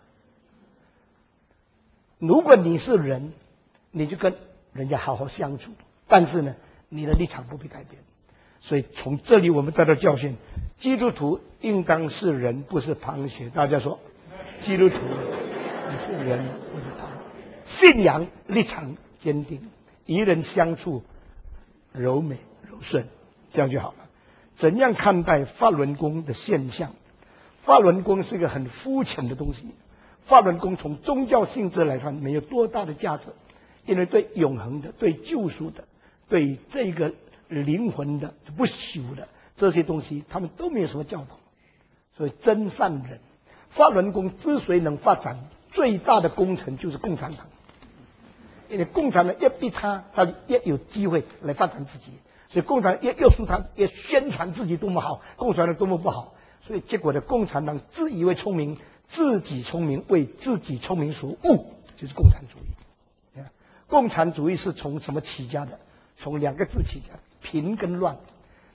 如果你是人，你就跟人家好好相处，但是呢，你的立场不必改变。所以从这里我们得到教训，基督徒应当是人，不是螃蟹。大家说，基督徒你是人，不是螃蟹。信仰立场坚定，与人相处柔美柔顺，这样就好了。怎样看待法轮功的现象？法轮功是一个很肤浅的东西。法轮功从宗教性质来看没有多大的价值，因为对永恒的、对救赎的、对这个灵魂的、不朽的这些东西，他们都没有什么教导。所以真善人，法轮功之所以能发展，最大的功臣就是共产党。因为共产党越逼他，他越有机会来发展自己。所以共产党越约束他，越宣传自己多么好，共产党多么不好。所以结果的共产党自以为聪明，自己聪明，为自己聪明所误，就是共产主义。共产主义是从什么起家的？从两个字起家：贫跟乱。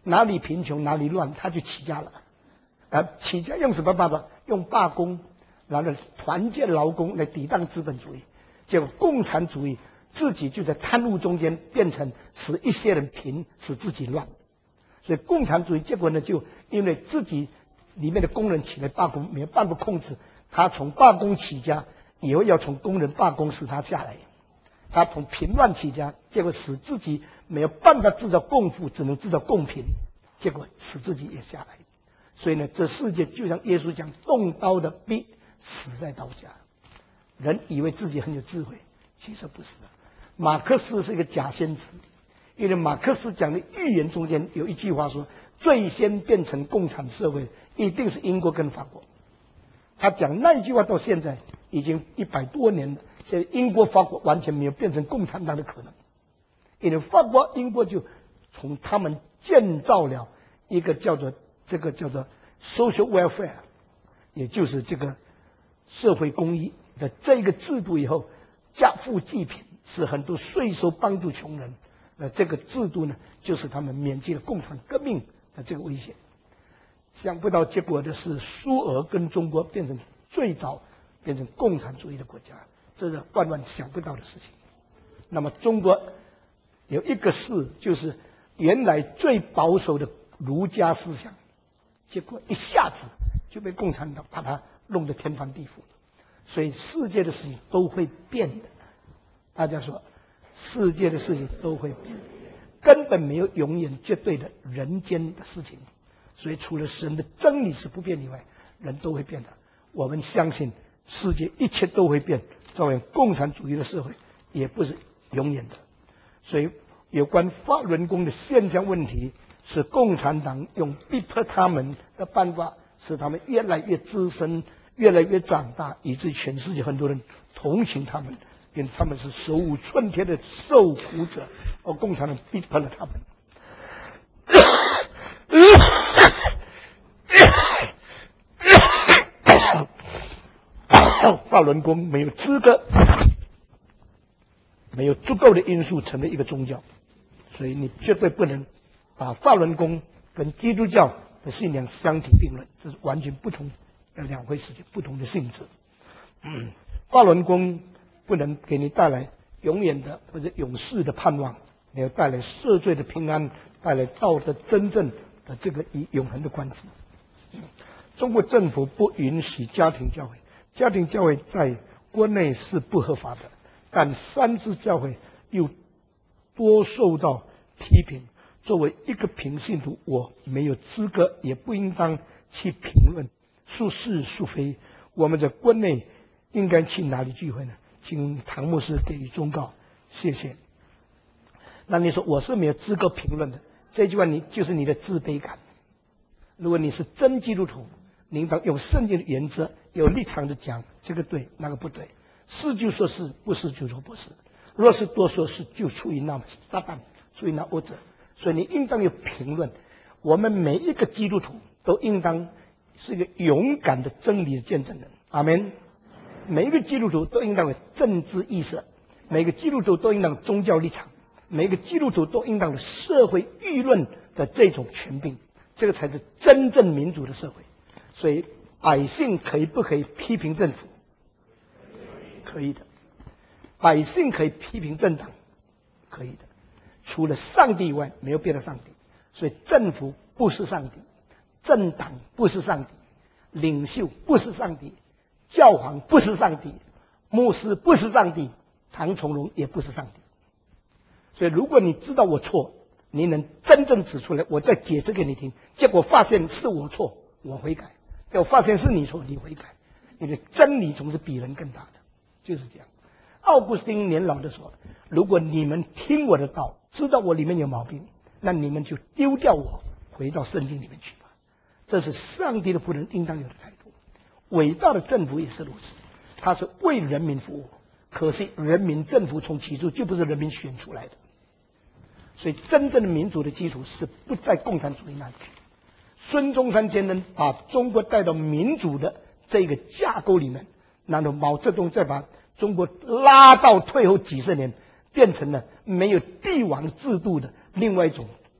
哪里贫穷哪里乱，他就起家了。起家用什么办法？用罢工，然后团结劳工来抵挡资本主义。结果共产主义自己就在贪污中间变成使一些人贫，使自己乱。所以共产主义结果呢，就因为自己里面的工人起来罢工，没有办法控制，他从罢工起家，以后要从工人罢工使他下来。他从贫乱起家，结果使自己没有办法制造共富，只能制造共贫，结果使自己也下来。所以呢，这世界就像耶稣讲，动刀的必死在刀下。人以为自己很有智慧，其实不是的。马克思是一个假先知，因为马克思讲的预言中间有一句话说，最先变成共产社会一定是英国跟法国。他讲那一句话到现在已经100多年了，现在英国、法国完全没有变成共产党的可能，因为法国、英国就从他们建造了一个叫做 social welfare， 也就是这个社会公益的这个制度以后，家富济贫，使很多税收帮助穷人。这个制度呢，就是他们免去了共产革命的这个危险。想不到结果的是，苏俄跟中国最早变成共产主义的国家，这是万万想不到的事情。那么中国有一个事，就是原来最保守的儒家思想，结果一下子就被共产党把它弄得天翻地覆。所以世界的事情都会变的，大家说世界的事情都会变，根本没有永远绝对的人间的事情。所以除了神的真理是不变以外，人都会变的。我们相信世界一切都会变，照样共产主义的社会也不是永远的。所以有关法轮功的现象问题，是共产党用逼迫他们的办法，使他们越来越资深，越来越长大，以致全世界很多人同情他们，因为他们是手无寸铁的受苦者，而共产党逼迫了他们。法轮功没有资格，没有足够的因素成为一个宗教，所以你绝对不能把法轮功跟基督教的信仰相提并论，这是完全不同的两回事情，不同的性质。法轮功不能给你带来永远的或者永世的盼望，没有带来赦罪的平安，带来道德真正的这个永恒的关系。中国政府不允许家庭教会，家庭教会在国内是不合法的，但三自教会又多受到批评。作为一个平信徒，我没有资格，也不应当去评论孰是孰非。我们在国内应该去哪里聚会呢？请唐牧师给予忠告，谢谢。那你说我是没有资格评论的，这句话就是你的自卑感。如果你是真基督徒，你应当用圣经的原则，有立场的讲这个对，那个不对，是就说是，不是就说不是。若是多说是，就出于那撒旦，出于那恶者。所以你应当有评论。我们每一个基督徒都应当是一个勇敢的真理的见证人。阿们。每一个基督徒都应当有政治意识，每个基督徒都应当有宗教立场，每个基督徒都应当有社会舆论的这种权柄，这个才是真正民主的社会。所以百姓可以不可以批评政府？可以的。百姓可以批评政党？可以的。除了上帝以外，没有别的上帝。所以政府不是上帝，政党不是上帝，领袖不是上帝，教皇不是上帝，牧师不是上帝，唐崇荣也不是上帝。所以如果你知道我错，你能真正指出来，我再解释给你听，结果发现是我错，我悔改；结果发现是你错，你悔改。因为真理总是比人更大的，就是这样。奥古斯丁年老的说，如果你们听我的道，知道我里面有毛病，那你们就丢掉我，回到圣经里面去吧。这是上帝的仆人应当有的态度。伟大的政府也是如此，他是为人民服务。可是人民政府从起初就不是人民选出来的，所以真正的民主的基础是不在共产主义那里。孙中山先生把中国带到民主的这个架构里面，然后毛泽东再把中国拉到退后几十年，变成了没有帝王制度的另外一种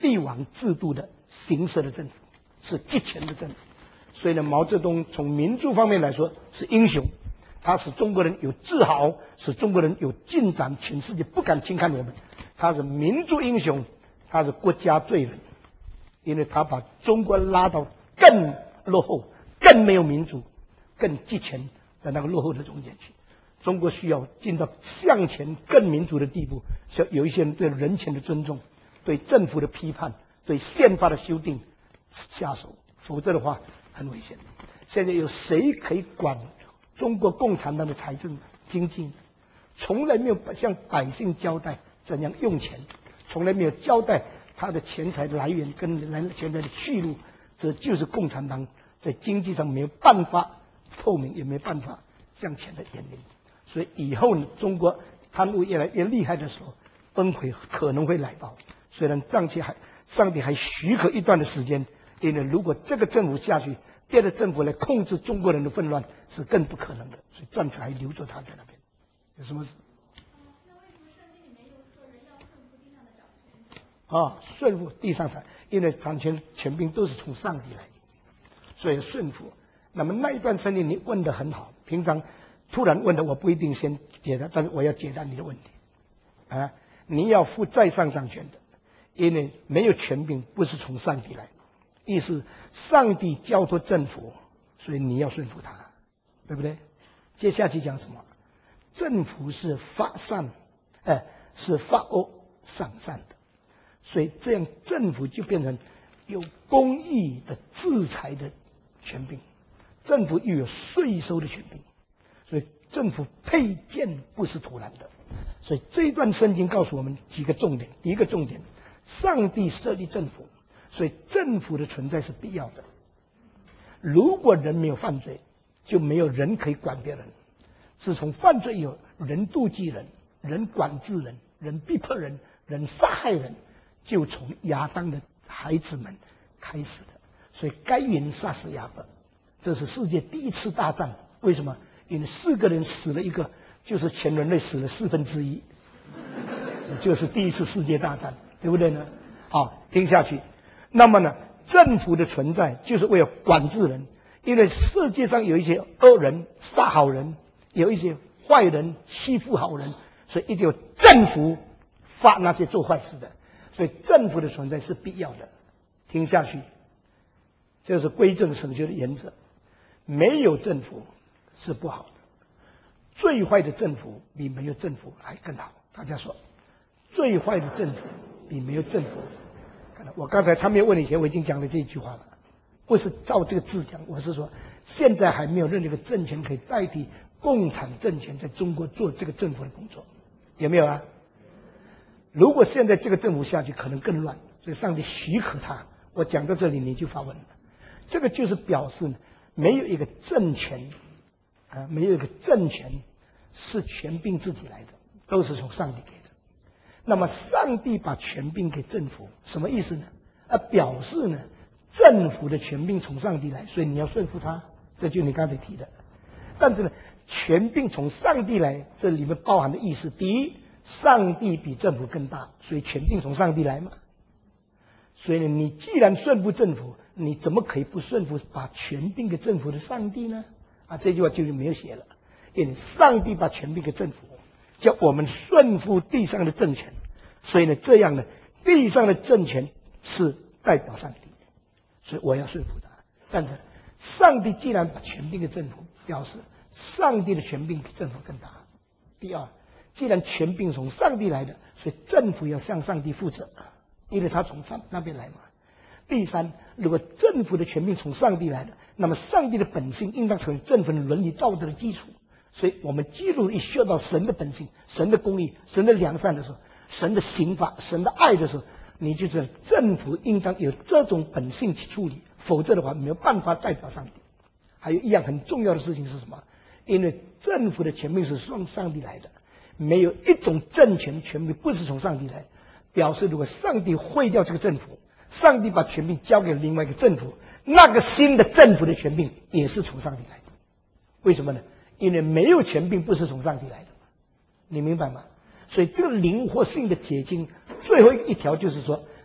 帝王制度的形式的政府，是集权的政府。所以呢，毛泽东从民族方面来说是英雄，他使中国人有自豪，使中国人有进展，全世界不敢轻看我们。他是民族英雄，他是国家罪人，因为他把中国拉到更落后、更没有民主、更集权的那个落后的中间去。中国需要进到向前更民主的地步，需要有一些人对人权的尊重，对政府的批判，对宪法的修订下手，否则的话很危险。现在有谁可以管中国共产党的财政经济？从来没有向百姓交代怎样用钱，从来没有交代他的钱财来源跟钱财的去路，这就是共产党在经济上没有办法透明，也没有办法向前的引领。所以以后呢，中国贪污越来越厉害的时候，崩溃可能会来到。虽然上帝还许可一段的时间，因为如果这个政府下去，别的政府来控制中国人的混乱是更不可能的。所以暂时还留着他在那边。有什么事？ 那为什么圣经里面又说人要顺服地上的掌权者？ 顺服地上产，因为掌权柄都是从上帝来的，所以顺服。那么那一段圣经你问得很好，平常突然问的我不一定先解答，但是我要解答你的问题。你要负在上掌权的，因为没有权柄不是从上帝来的，意思上帝交托政府，所以你要顺服他，对不对？接下去讲什么？政府是发善，是发恶赏善的，所以这样政府就变成有公义的制裁的权柄，政府又有税收的权柄，所以政府配建不是突然的。所以这一段圣经告诉我们几个重点。第一个重点，上帝设立政府，所以政府的存在是必要的。如果人没有犯罪，就没有人可以管别人。自从犯罪以后，人妒忌人，人管制人，人逼迫人，人杀害人，就从亚当的孩子们开始的。所以该隐杀死亚伯，这是世界第一次大战。为什么？因为4个人死了一个，就是全人类死了1/4，就是第一次世界大战，对不对呢？好，听下去。那么呢，政府的存在就是为了管制人，因为世界上有一些恶人杀好人，有一些坏人欺负好人，所以一定有政府罚那些做坏事的，所以政府的存在是必要的。听下去，这是归正神学的原则，没有政府是不好的，最坏的政府比没有政府还更好。大家说，最坏的政府比没有政府。我刚才他没有问你以前，我已经讲了这一句话了，不是照这个字讲，我是说现在还没有任何一个政权可以代替共产政权在中国做这个政府的工作，有没有啊？如果现在这个政府下去，可能更乱，所以上帝许可他。我讲到这里你就发问了，这个就是表示没有一个政权没有一个政权是权柄自己来的，都是从上帝给的。那么上帝把权柄给政府，什么意思呢？表示呢，政府的权柄从上帝来，所以你要顺服他，这就是你刚才提的。但是呢，权柄从上帝来，这里面包含的意思，第一，上帝比政府更大，所以权柄从上帝来嘛。所以呢，你既然顺服政府，你怎么可以不顺服把权柄给政府的上帝呢？这句话就没有写了，因为上帝把权柄给政府，叫我们顺服地上的政权，所以呢，这样呢，地上的政权是代表上帝，所以我要顺服他。但是上帝既然把权柄给政府，表示上帝的权柄比政府更大。第二，既然权柄从上帝来的，所以政府要向上帝负责，因为他从那边来嘛。第三，如果政府的权柄从上帝来的，那么上帝的本性应当成为政府的伦理道德的基础。所以我们基督一学到神的本性、神的公义、神的良善的时候，神的刑法、神的爱的时候，你就知道政府应当有这种本性去处理，否则的话没有办法代表上帝。还有一样很重要的事情是什么？因为政府的权柄是从上帝来的，没有一种政权权柄不是从上帝来，表示如果上帝毁掉这个政府，上帝把权柄交给另外一个政府，那个新的政府的权柄也是从上帝来的。为什么呢？因为没有权柄不是从上帝来的，你明白吗？所以这个灵活性的解经最后一条就是说，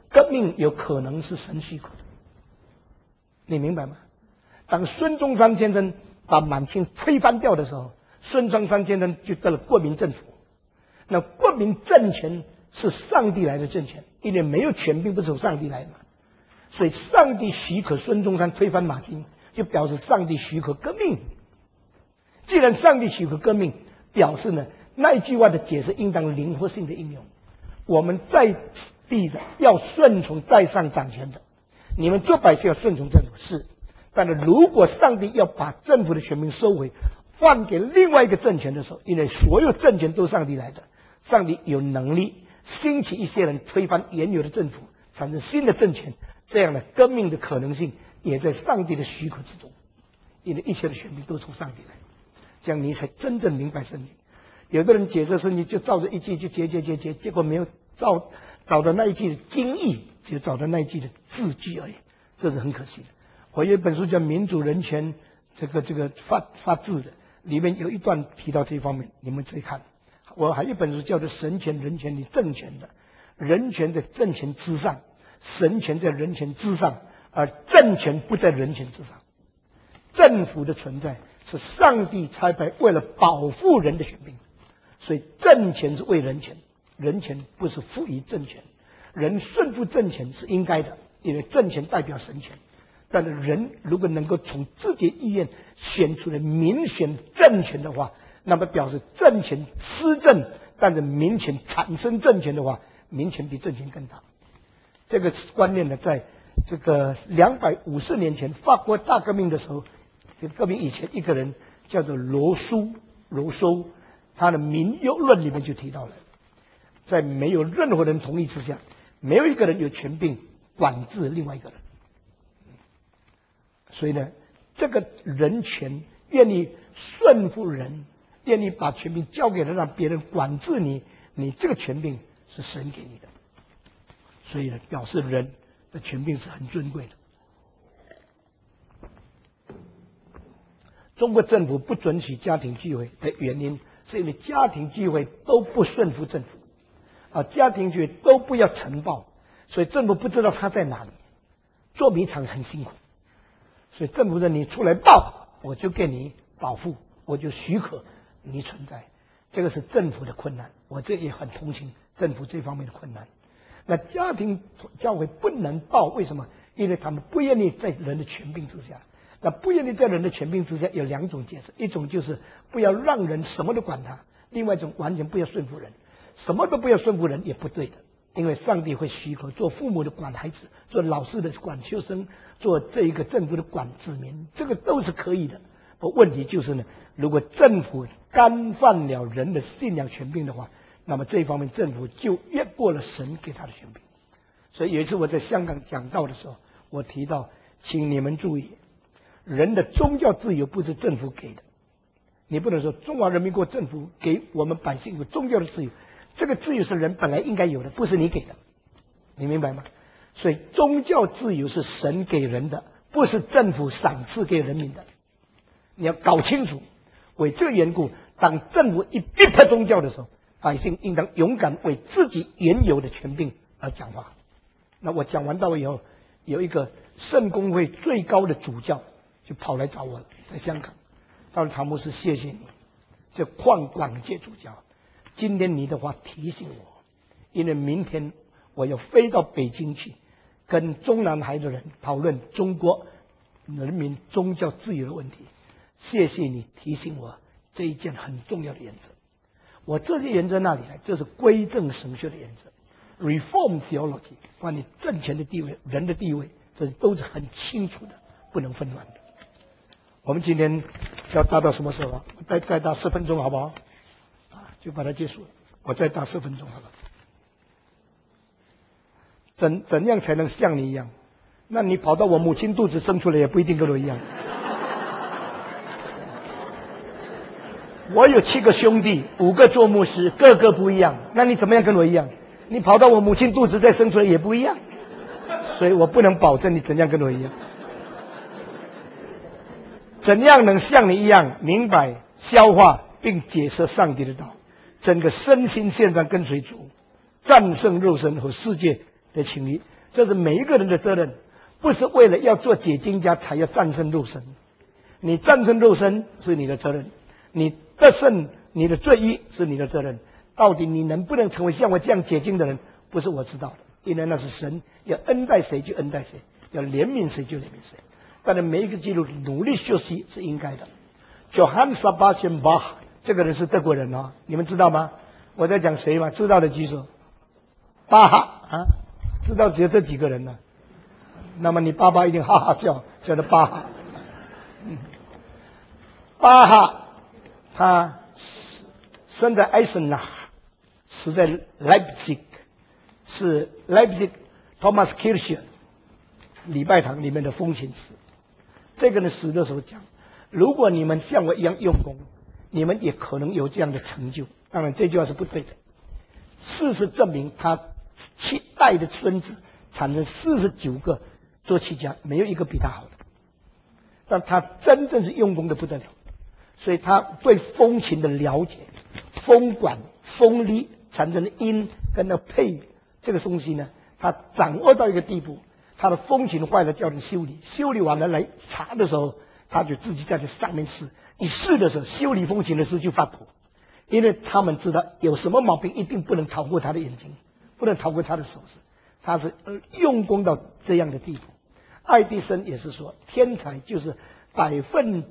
革命有可能是神许可的，你明白吗？当孙中山先生把满清推翻掉的时候，孙中山先生就得了国民政府。那国民政权是上帝来的政权，因为没有权柄不是从上帝来的嘛，所以上帝许可孙中山推翻满清，就表示上帝许可革命。既然上帝许可革命，表示呢那一句话的解释应当灵活性的应用。我们在地的要顺从在上掌权的，你们做百姓要顺从政府是，但是如果上帝要把政府的权柄收回，换给另外一个政权的时候，因为所有政权都是上帝来的，上帝有能力兴起一些人推翻原有的政府，产生新的政权，这样的革命的可能性也在上帝的许可之中，因为一切的权柄都从上帝来，这样你才真正明白圣经。有的人解释圣经就照着一句就结，结果没有找到那一句的经义，只找到那一句的字句而已，这是很可惜的。我有一本书叫《民主人权》，这个法治的，里面有一段提到这一方面，你们自己看。我还有一本书叫做《神权、人权与政权》的，人权在政权之上，神权在人权之上，而政权不在人权之上。政府的存在是上帝差派为了保护人的权柄，所以政权是为人权，人权不是赋予政权。人顺服政权是应该的，因为政权代表神权。但是人如果能够从自己意愿选出来民选政权的话，那么表示政权施政，但是民权产生政权的话，民权比政权更大。这个观念呢，在这个250年前法国大革命的时候，革命以前一个人叫做罗苏，他的民忧论里面就提到了，在没有任何人同意之下，没有一个人有权柄管制另外一个人。所以呢，这个人权愿意顺服人，愿意把权柄交给人，让别人管制你，你这个权柄是神给你的。所以呢，表示人的权柄是很尊贵的。中国政府不准许家庭聚会的原因，是因为家庭聚会都不顺服政府，家庭聚会都不要呈报，所以政府不知道他在哪里，做迷场很辛苦。所以政府说你出来报，我就给你保护，我就许可你存在，这个是政府的困难，我这也很同情政府这方面的困难。那家庭教会不能报，为什么？因为他们不愿意在人的权柄之下。那不愿意在人的权柄之下有两种解释，一种就是不要让人什么都管他，另外一种完全不要顺服人，什么都不要顺服人也不对的，因为上帝会许可做父母的管孩子，做老师的管学生，做这一个政府的管子民，这个都是可以的。问题就是呢，如果政府干犯了人的信仰权柄的话，那么这一方面政府就越过了神给他的权柄。所以有一次我在香港讲道的时候，我提到，请你们注意，人的宗教自由不是政府给的，你不能说中华人民共和国政府给我们百姓有宗教的自由，这个自由是人本来应该有的，不是你给的，你明白吗？所以宗教自由是神给人的，不是政府赏赐给人民的，你要搞清楚。为这个缘故，当政府一逼迫宗教的时候，百姓应当勇敢为自己原有的权柄而讲话。那我讲完到以后，有一个圣公会最高的主教就跑来找我了，在香港。他说：“唐牧师，谢谢你，这旷广界主教，今天你的话提醒我，因为明天我要飞到北京去，跟中南海的人讨论中国人民宗教自由的问题。谢谢你提醒我这一件很重要的原则。我这些原则哪里来？这是归正神学的原则 ，Reform Theology， 关于政权的地位、人的地位，这都是很清楚的，不能分乱的。我们今天要达到什么时候啊？再打10分钟好不好？就把它结束了。我再打10分钟好了。怎样才能像你一样？那你跑到我母亲肚子生出来也不一定跟我一样。我有7个兄弟，5个做牧师，个个不一样。那你怎么样跟我一样？你跑到我母亲肚子再生出来也不一样，所以我不能保证你怎样跟我一样。怎样能像你一样明白、消化并解释上帝的道，整个身心献上跟随主，战胜肉身和世界的情欲， 这是每一个人的责任，不是为了要做解经家才要战胜肉身。你战胜肉身是你的责任，你得胜你的罪恶是你的责任。到底你能不能成为像我这样解经的人，不是我知道的，因为那是神要恩待谁就恩待谁，要怜悯谁就怜悯谁。当然，每一个基督徒努力学习是应该的。Johann Sebastian Bach 这个人是德国人啊，你们知道吗？我在讲谁吗？知道的举手。巴哈啊，知道只有这几个人呢。那么你爸爸一定哈哈笑，叫他巴哈。巴哈他生在艾森纳，死在莱比锡，是莱比锡 Thomas Kirche 礼拜堂里面的风琴师。这个人死的时候讲，如果你们像我一样用功，你们也可能有这样的成就。当然这句话是不对的。事实证明，他7代的孙子产生49个作曲家，没有一个比他好的。但他真正是用功的不得了，所以他对风琴的了解，风管、风力产生的音跟那配这个东西呢，他掌握到一个地步。他的风琴坏了叫人修理，修理完了来查的时候，他就自己在这上面试。一试的时候，修理风琴的师就发抖，因为他们知道有什么毛病一定不能逃过他的眼睛，不能逃过他的手势。他是用功到这样的地步。爱迪生也是说，天才就是99%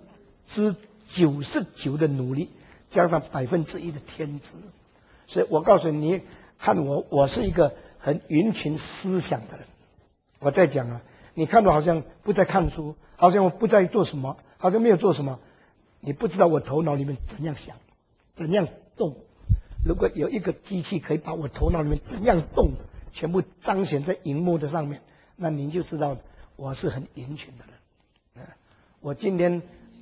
的努力加上1%的天资。所以我告诉你，看我是一个很云群思想的人。我在讲啊，你看我好像不在看书，好像我不在做什么，好像没有做什么，你不知道我头脑里面怎样想，怎样动。如果有一个机器可以把我头脑里面怎样动全部彰显在荧幕的上面，那您就知道我是很云群的人。我今天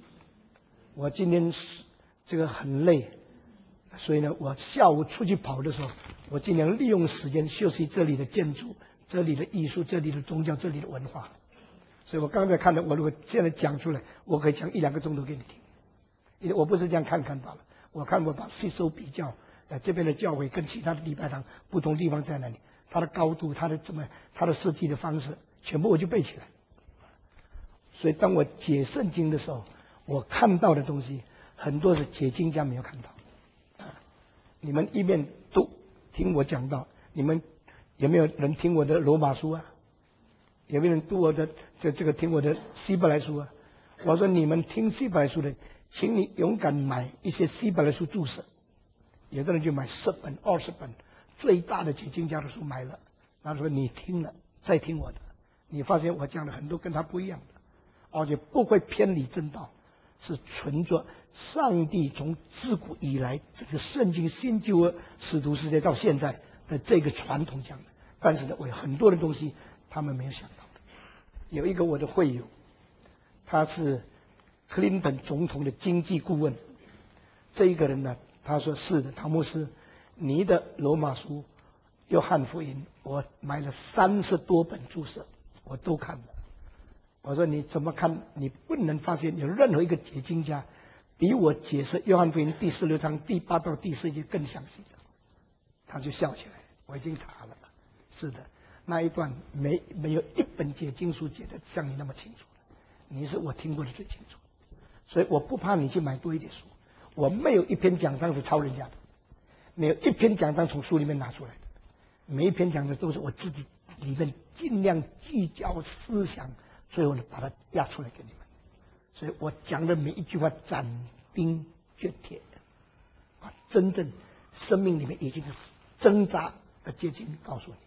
这个很累，所以呢，我下午出去跑的时候，我尽量利用时间学习这里的建筑，这里的艺术，这里的宗教，这里的文化。所以我刚才看到，我如果现在讲出来，我可以讲1-2个钟头给你听。因为我不是这样看罢了，我把吸收比较，这边的教会跟其他的礼拜堂不同地方在哪里，它的高度，它的设计的方式，全部我就背起来。所以当我解圣经的时候，我看到的东西很多是解经家没有看到。你们一边读听我讲到，你们有没有人听我的罗马书啊？有没有人读我的这个听我的希伯来书啊？我说你们听希伯来书的，请你勇敢买一些希伯来书注释。有的人就买10本、20本，最大的解经家的书买了，然后说你听了再听我的，你发现我讲的很多跟他不一样的，而且不会偏离正道，是存着上帝从自古以来这个圣经新旧使徒时代到现在的这个传统讲的。但是呢，我有很多的东西他们没有想到的。有一个我的会友，他是克林顿总统的经济顾问。这一个人呢，他说是的，唐牧师，你的罗马书、约翰福音，我买了30多本注释，我都看了。我说你怎么看？你不能发现有任何一个解经家比我解释约翰福音第16章第8到第10节更详细的。他就笑起来，我已经查了。是的，那一段没有一本解经书解的像你那么清楚，你是我听过的最清楚，所以我不怕你去买多一点书。我没有一篇讲章是抄人家的，没有一篇讲章从书里面拿出来的，每一篇讲章都是我自己里面尽量聚焦思想，最后呢把它压出来给你们。所以我讲的每一句话斩钉截铁，把真正生命里面已经挣扎的结晶告诉你。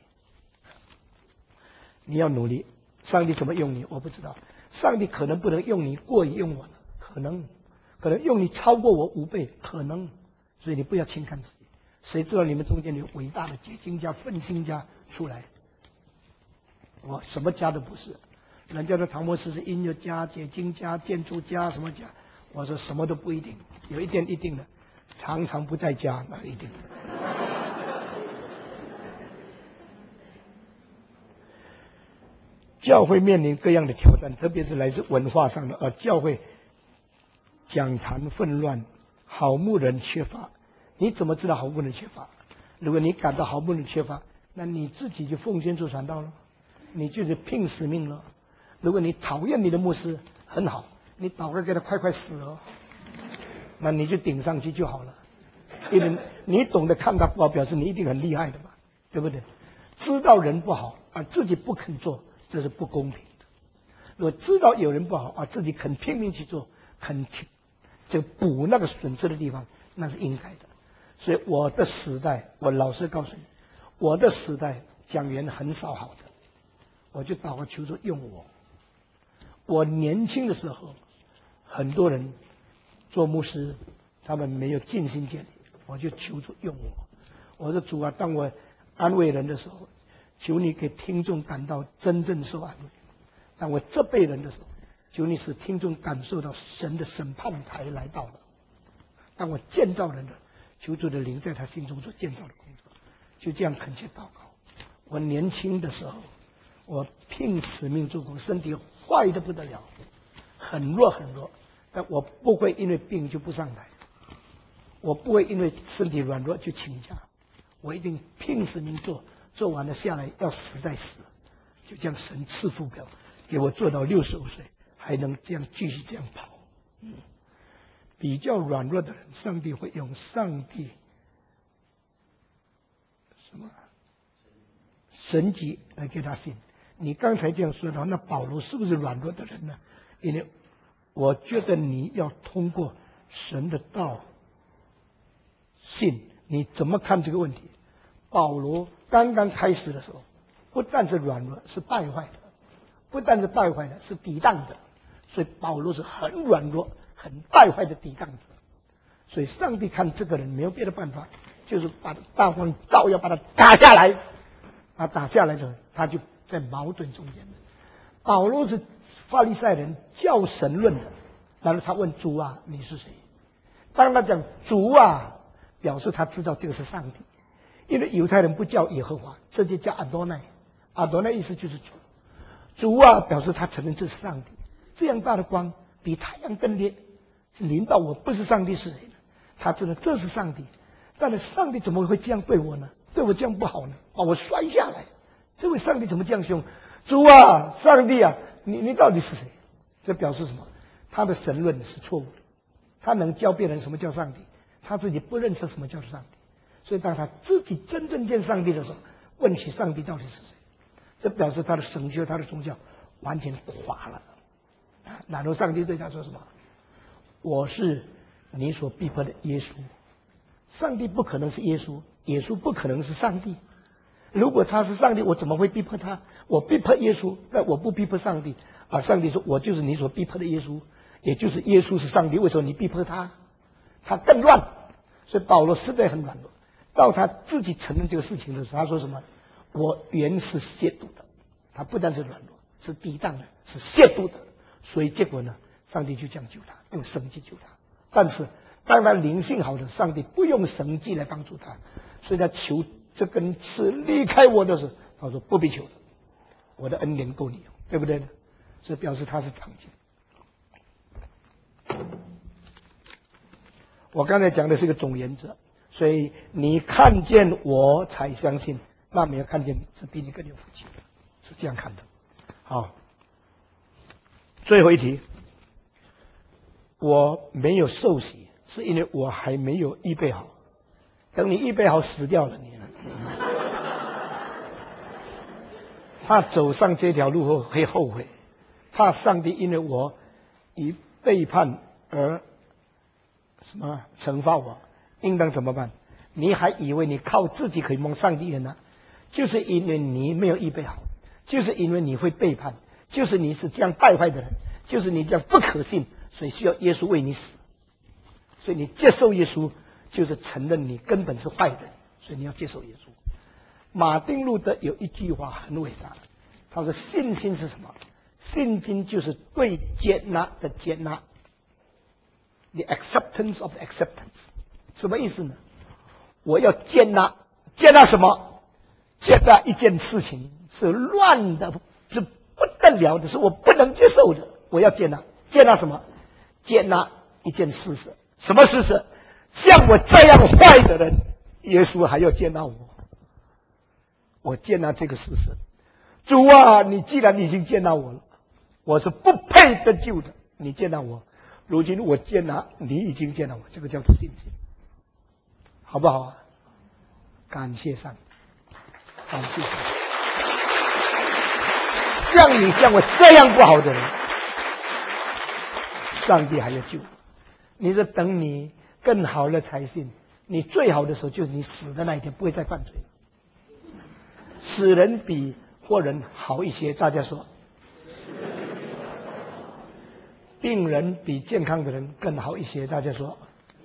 你要努力，上帝怎么用你我不知道，上帝可能不能用你过于用我了，可能用你超过我5倍，可能，所以你不要轻看自己。谁知道你们中间有伟大的解经家、奋心家出来？我什么家都不是，人家的唐牧师是音乐家、解经家、建筑家什么家，我说什么都不一定，有一点一定的，常常不在家，那一定。教会面临各样的挑战，特别是来自文化上的，教会讲坛混乱，好牧人缺乏。你怎么知道好牧人缺乏？如果你感到好牧人缺乏，那你自己就奉献做传道了。 你就是拼死命了。如果你讨厌你的牧师，很好，你祷告给他快快死哦，那你就顶上去就好了。因为你懂得看他不好，表示你一定很厉害的嘛，对不对？知道人不好而自己不肯做，这是不公平的。如果知道有人不好而自己肯拼命去做，肯去就补那个损失的地方，那是应该的。所以我的时代，我老实告诉你，我的时代讲员很少好的，我就祷告求主用我。我年轻的时候，很多人做牧师，他们没有尽心尽力，我就求主用我。我说主啊，当我安慰人的时候，求你给听众感到真正受安慰；当我责备人的时候，求你使听众感受到神的审判台来到了；当我建造人的，求主的灵在他心中做建造的工作。就这样恳切祷告。我年轻的时候，我拼死命做工，身体坏得不得了，很弱很弱，但我不会因为病就不上台，我不会因为身体软弱就请假，我一定拼死命做，做完了下来要死再死。就这样神赐福给我做到65岁，还能这样继续这样跑。比较软弱的人，上帝会用上帝什么神迹来给他信。你刚才这样说的，那保罗是不是软弱的人呢？因为我觉得你要通过神的道信，你怎么看这个问题？保罗刚刚开始的时候，不但是软弱，是败坏的；不但是败坏的，是抵挡的。所以保罗是很软弱、很败坏的抵挡者。所以上帝看这个人没有别的办法，就是把大光照耀，把他打下来。他打下来的，他就在矛盾中间的。保罗是法利赛人教神论的，然后他问主啊，你是谁？当他讲主啊，表示他知道这个是上帝，因为犹太人不叫耶和华，这就叫阿多奈。阿多奈意思就是主。主啊，表示他承认这是上帝。这样大的光比太阳更烈，临到我，不是上帝是谁呢？他知道这是上帝，但是上帝怎么会这样对我呢？对我这样不好呢？把我摔下来，这位上帝怎么这样凶？主啊，上帝啊，你到底是谁？这表示什么？他的神论是错误的，他能教别人什么叫上帝，他自己不认识什么叫上帝。所以当他自己真正见上帝的时候，问起上帝到底是谁，这表示他的神学、他的宗教完全垮了。然后上帝对他说什么？我是你所逼迫的耶稣。上帝不可能是耶稣，耶稣不可能是上帝。如果他是上帝，我怎么会逼迫他？我逼迫耶稣，但我不逼迫上帝。而上帝说，我就是你所逼迫的耶稣，也就是耶稣是上帝。为什么你逼迫他？他更乱。所以保罗实在很软弱。到他自己承认这个事情的时候，他说什么？我原是亵渎的。他不但是软弱，是抵挡的，是亵渎的。所以结果呢，上帝就这样救他，用神迹救他。但是当他灵性好的，上帝不用神迹来帮助他，所以他求这根刺离开我的时候，他说不必求的，我的恩典够你用，对不对呢？这表示他是长进。我刚才讲的是一个总原则，所以你看见我才相信，那没有看见是比你更有福气的，是这样看的。好，最后一题，我没有受洗，是因为我还没有预备好。等你预备好，死掉了你呢？怕走上这条路后会后悔，怕上帝因为我以背叛而什么惩罚我，应当怎么办？你还以为你靠自己可以蒙上帝人呢？就是因为你没有预备好，就是因为你会背叛，就是你是这样败坏的人，就是你这样不可信，所以需要耶稣为你死。所以你接受耶稣，就是承认你根本是坏人，所以你要接受耶稣。马丁路德有一句话很伟大，他说信心是什么？信心就是对接纳的接纳 ，the acceptance of acceptance。什么意思呢？我要接纳，接纳什么？接纳一件事情是乱的，是不得了的，是我不能接受的，我要接纳。接纳什么？接纳一件事实。什么事实？像我这样坏的人，耶稣还要接纳我。我接纳这个事实。 主啊，你既然已经接纳我了，我是不配得救的，你接纳我，如今我接纳你已经接纳我，这个叫做信心，好不好啊？感谢上帝，感谢上帝。像你像我这样不好的人，上帝还要救我。你是等你更好了才信，你最好的时候就是你死的那一天，不会再犯罪了。死人比活人好一些，大家说。病人比健康的人更好一些，大家说。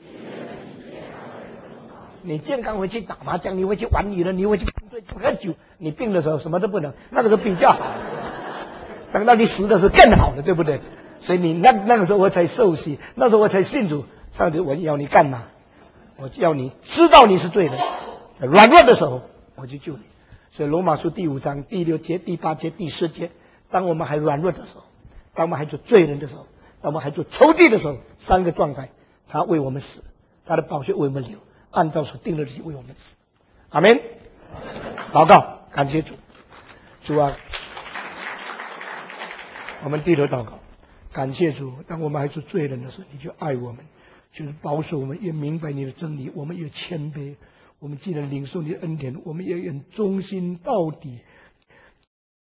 你健康回去打麻将，你会去玩女人，你会去喝酒，你病的时候什么都不能，那个时候比较好。等到你死的时候更好了，对不对？所以你那个时候我才受洗，那时候我才信主。上帝，我要你干嘛？我要你知道你是罪人，软弱的时候我就救你。所以罗马书第5章第6节、第8节、第10节，当我们还软弱的时候，当我们还做罪人的时候，当我们还做仇敌的时候，3个状态，他为我们死，他的宝血为我们流，按照所定的日期为我们死。阿们。祷告，感谢主。主啊，我们低头祷告，感谢主。当我们还是罪人的时候，你就爱我们，就是保守我们，也明白你的真理，我们也谦卑。我们既然领受你的恩典，我们也愿忠心到底，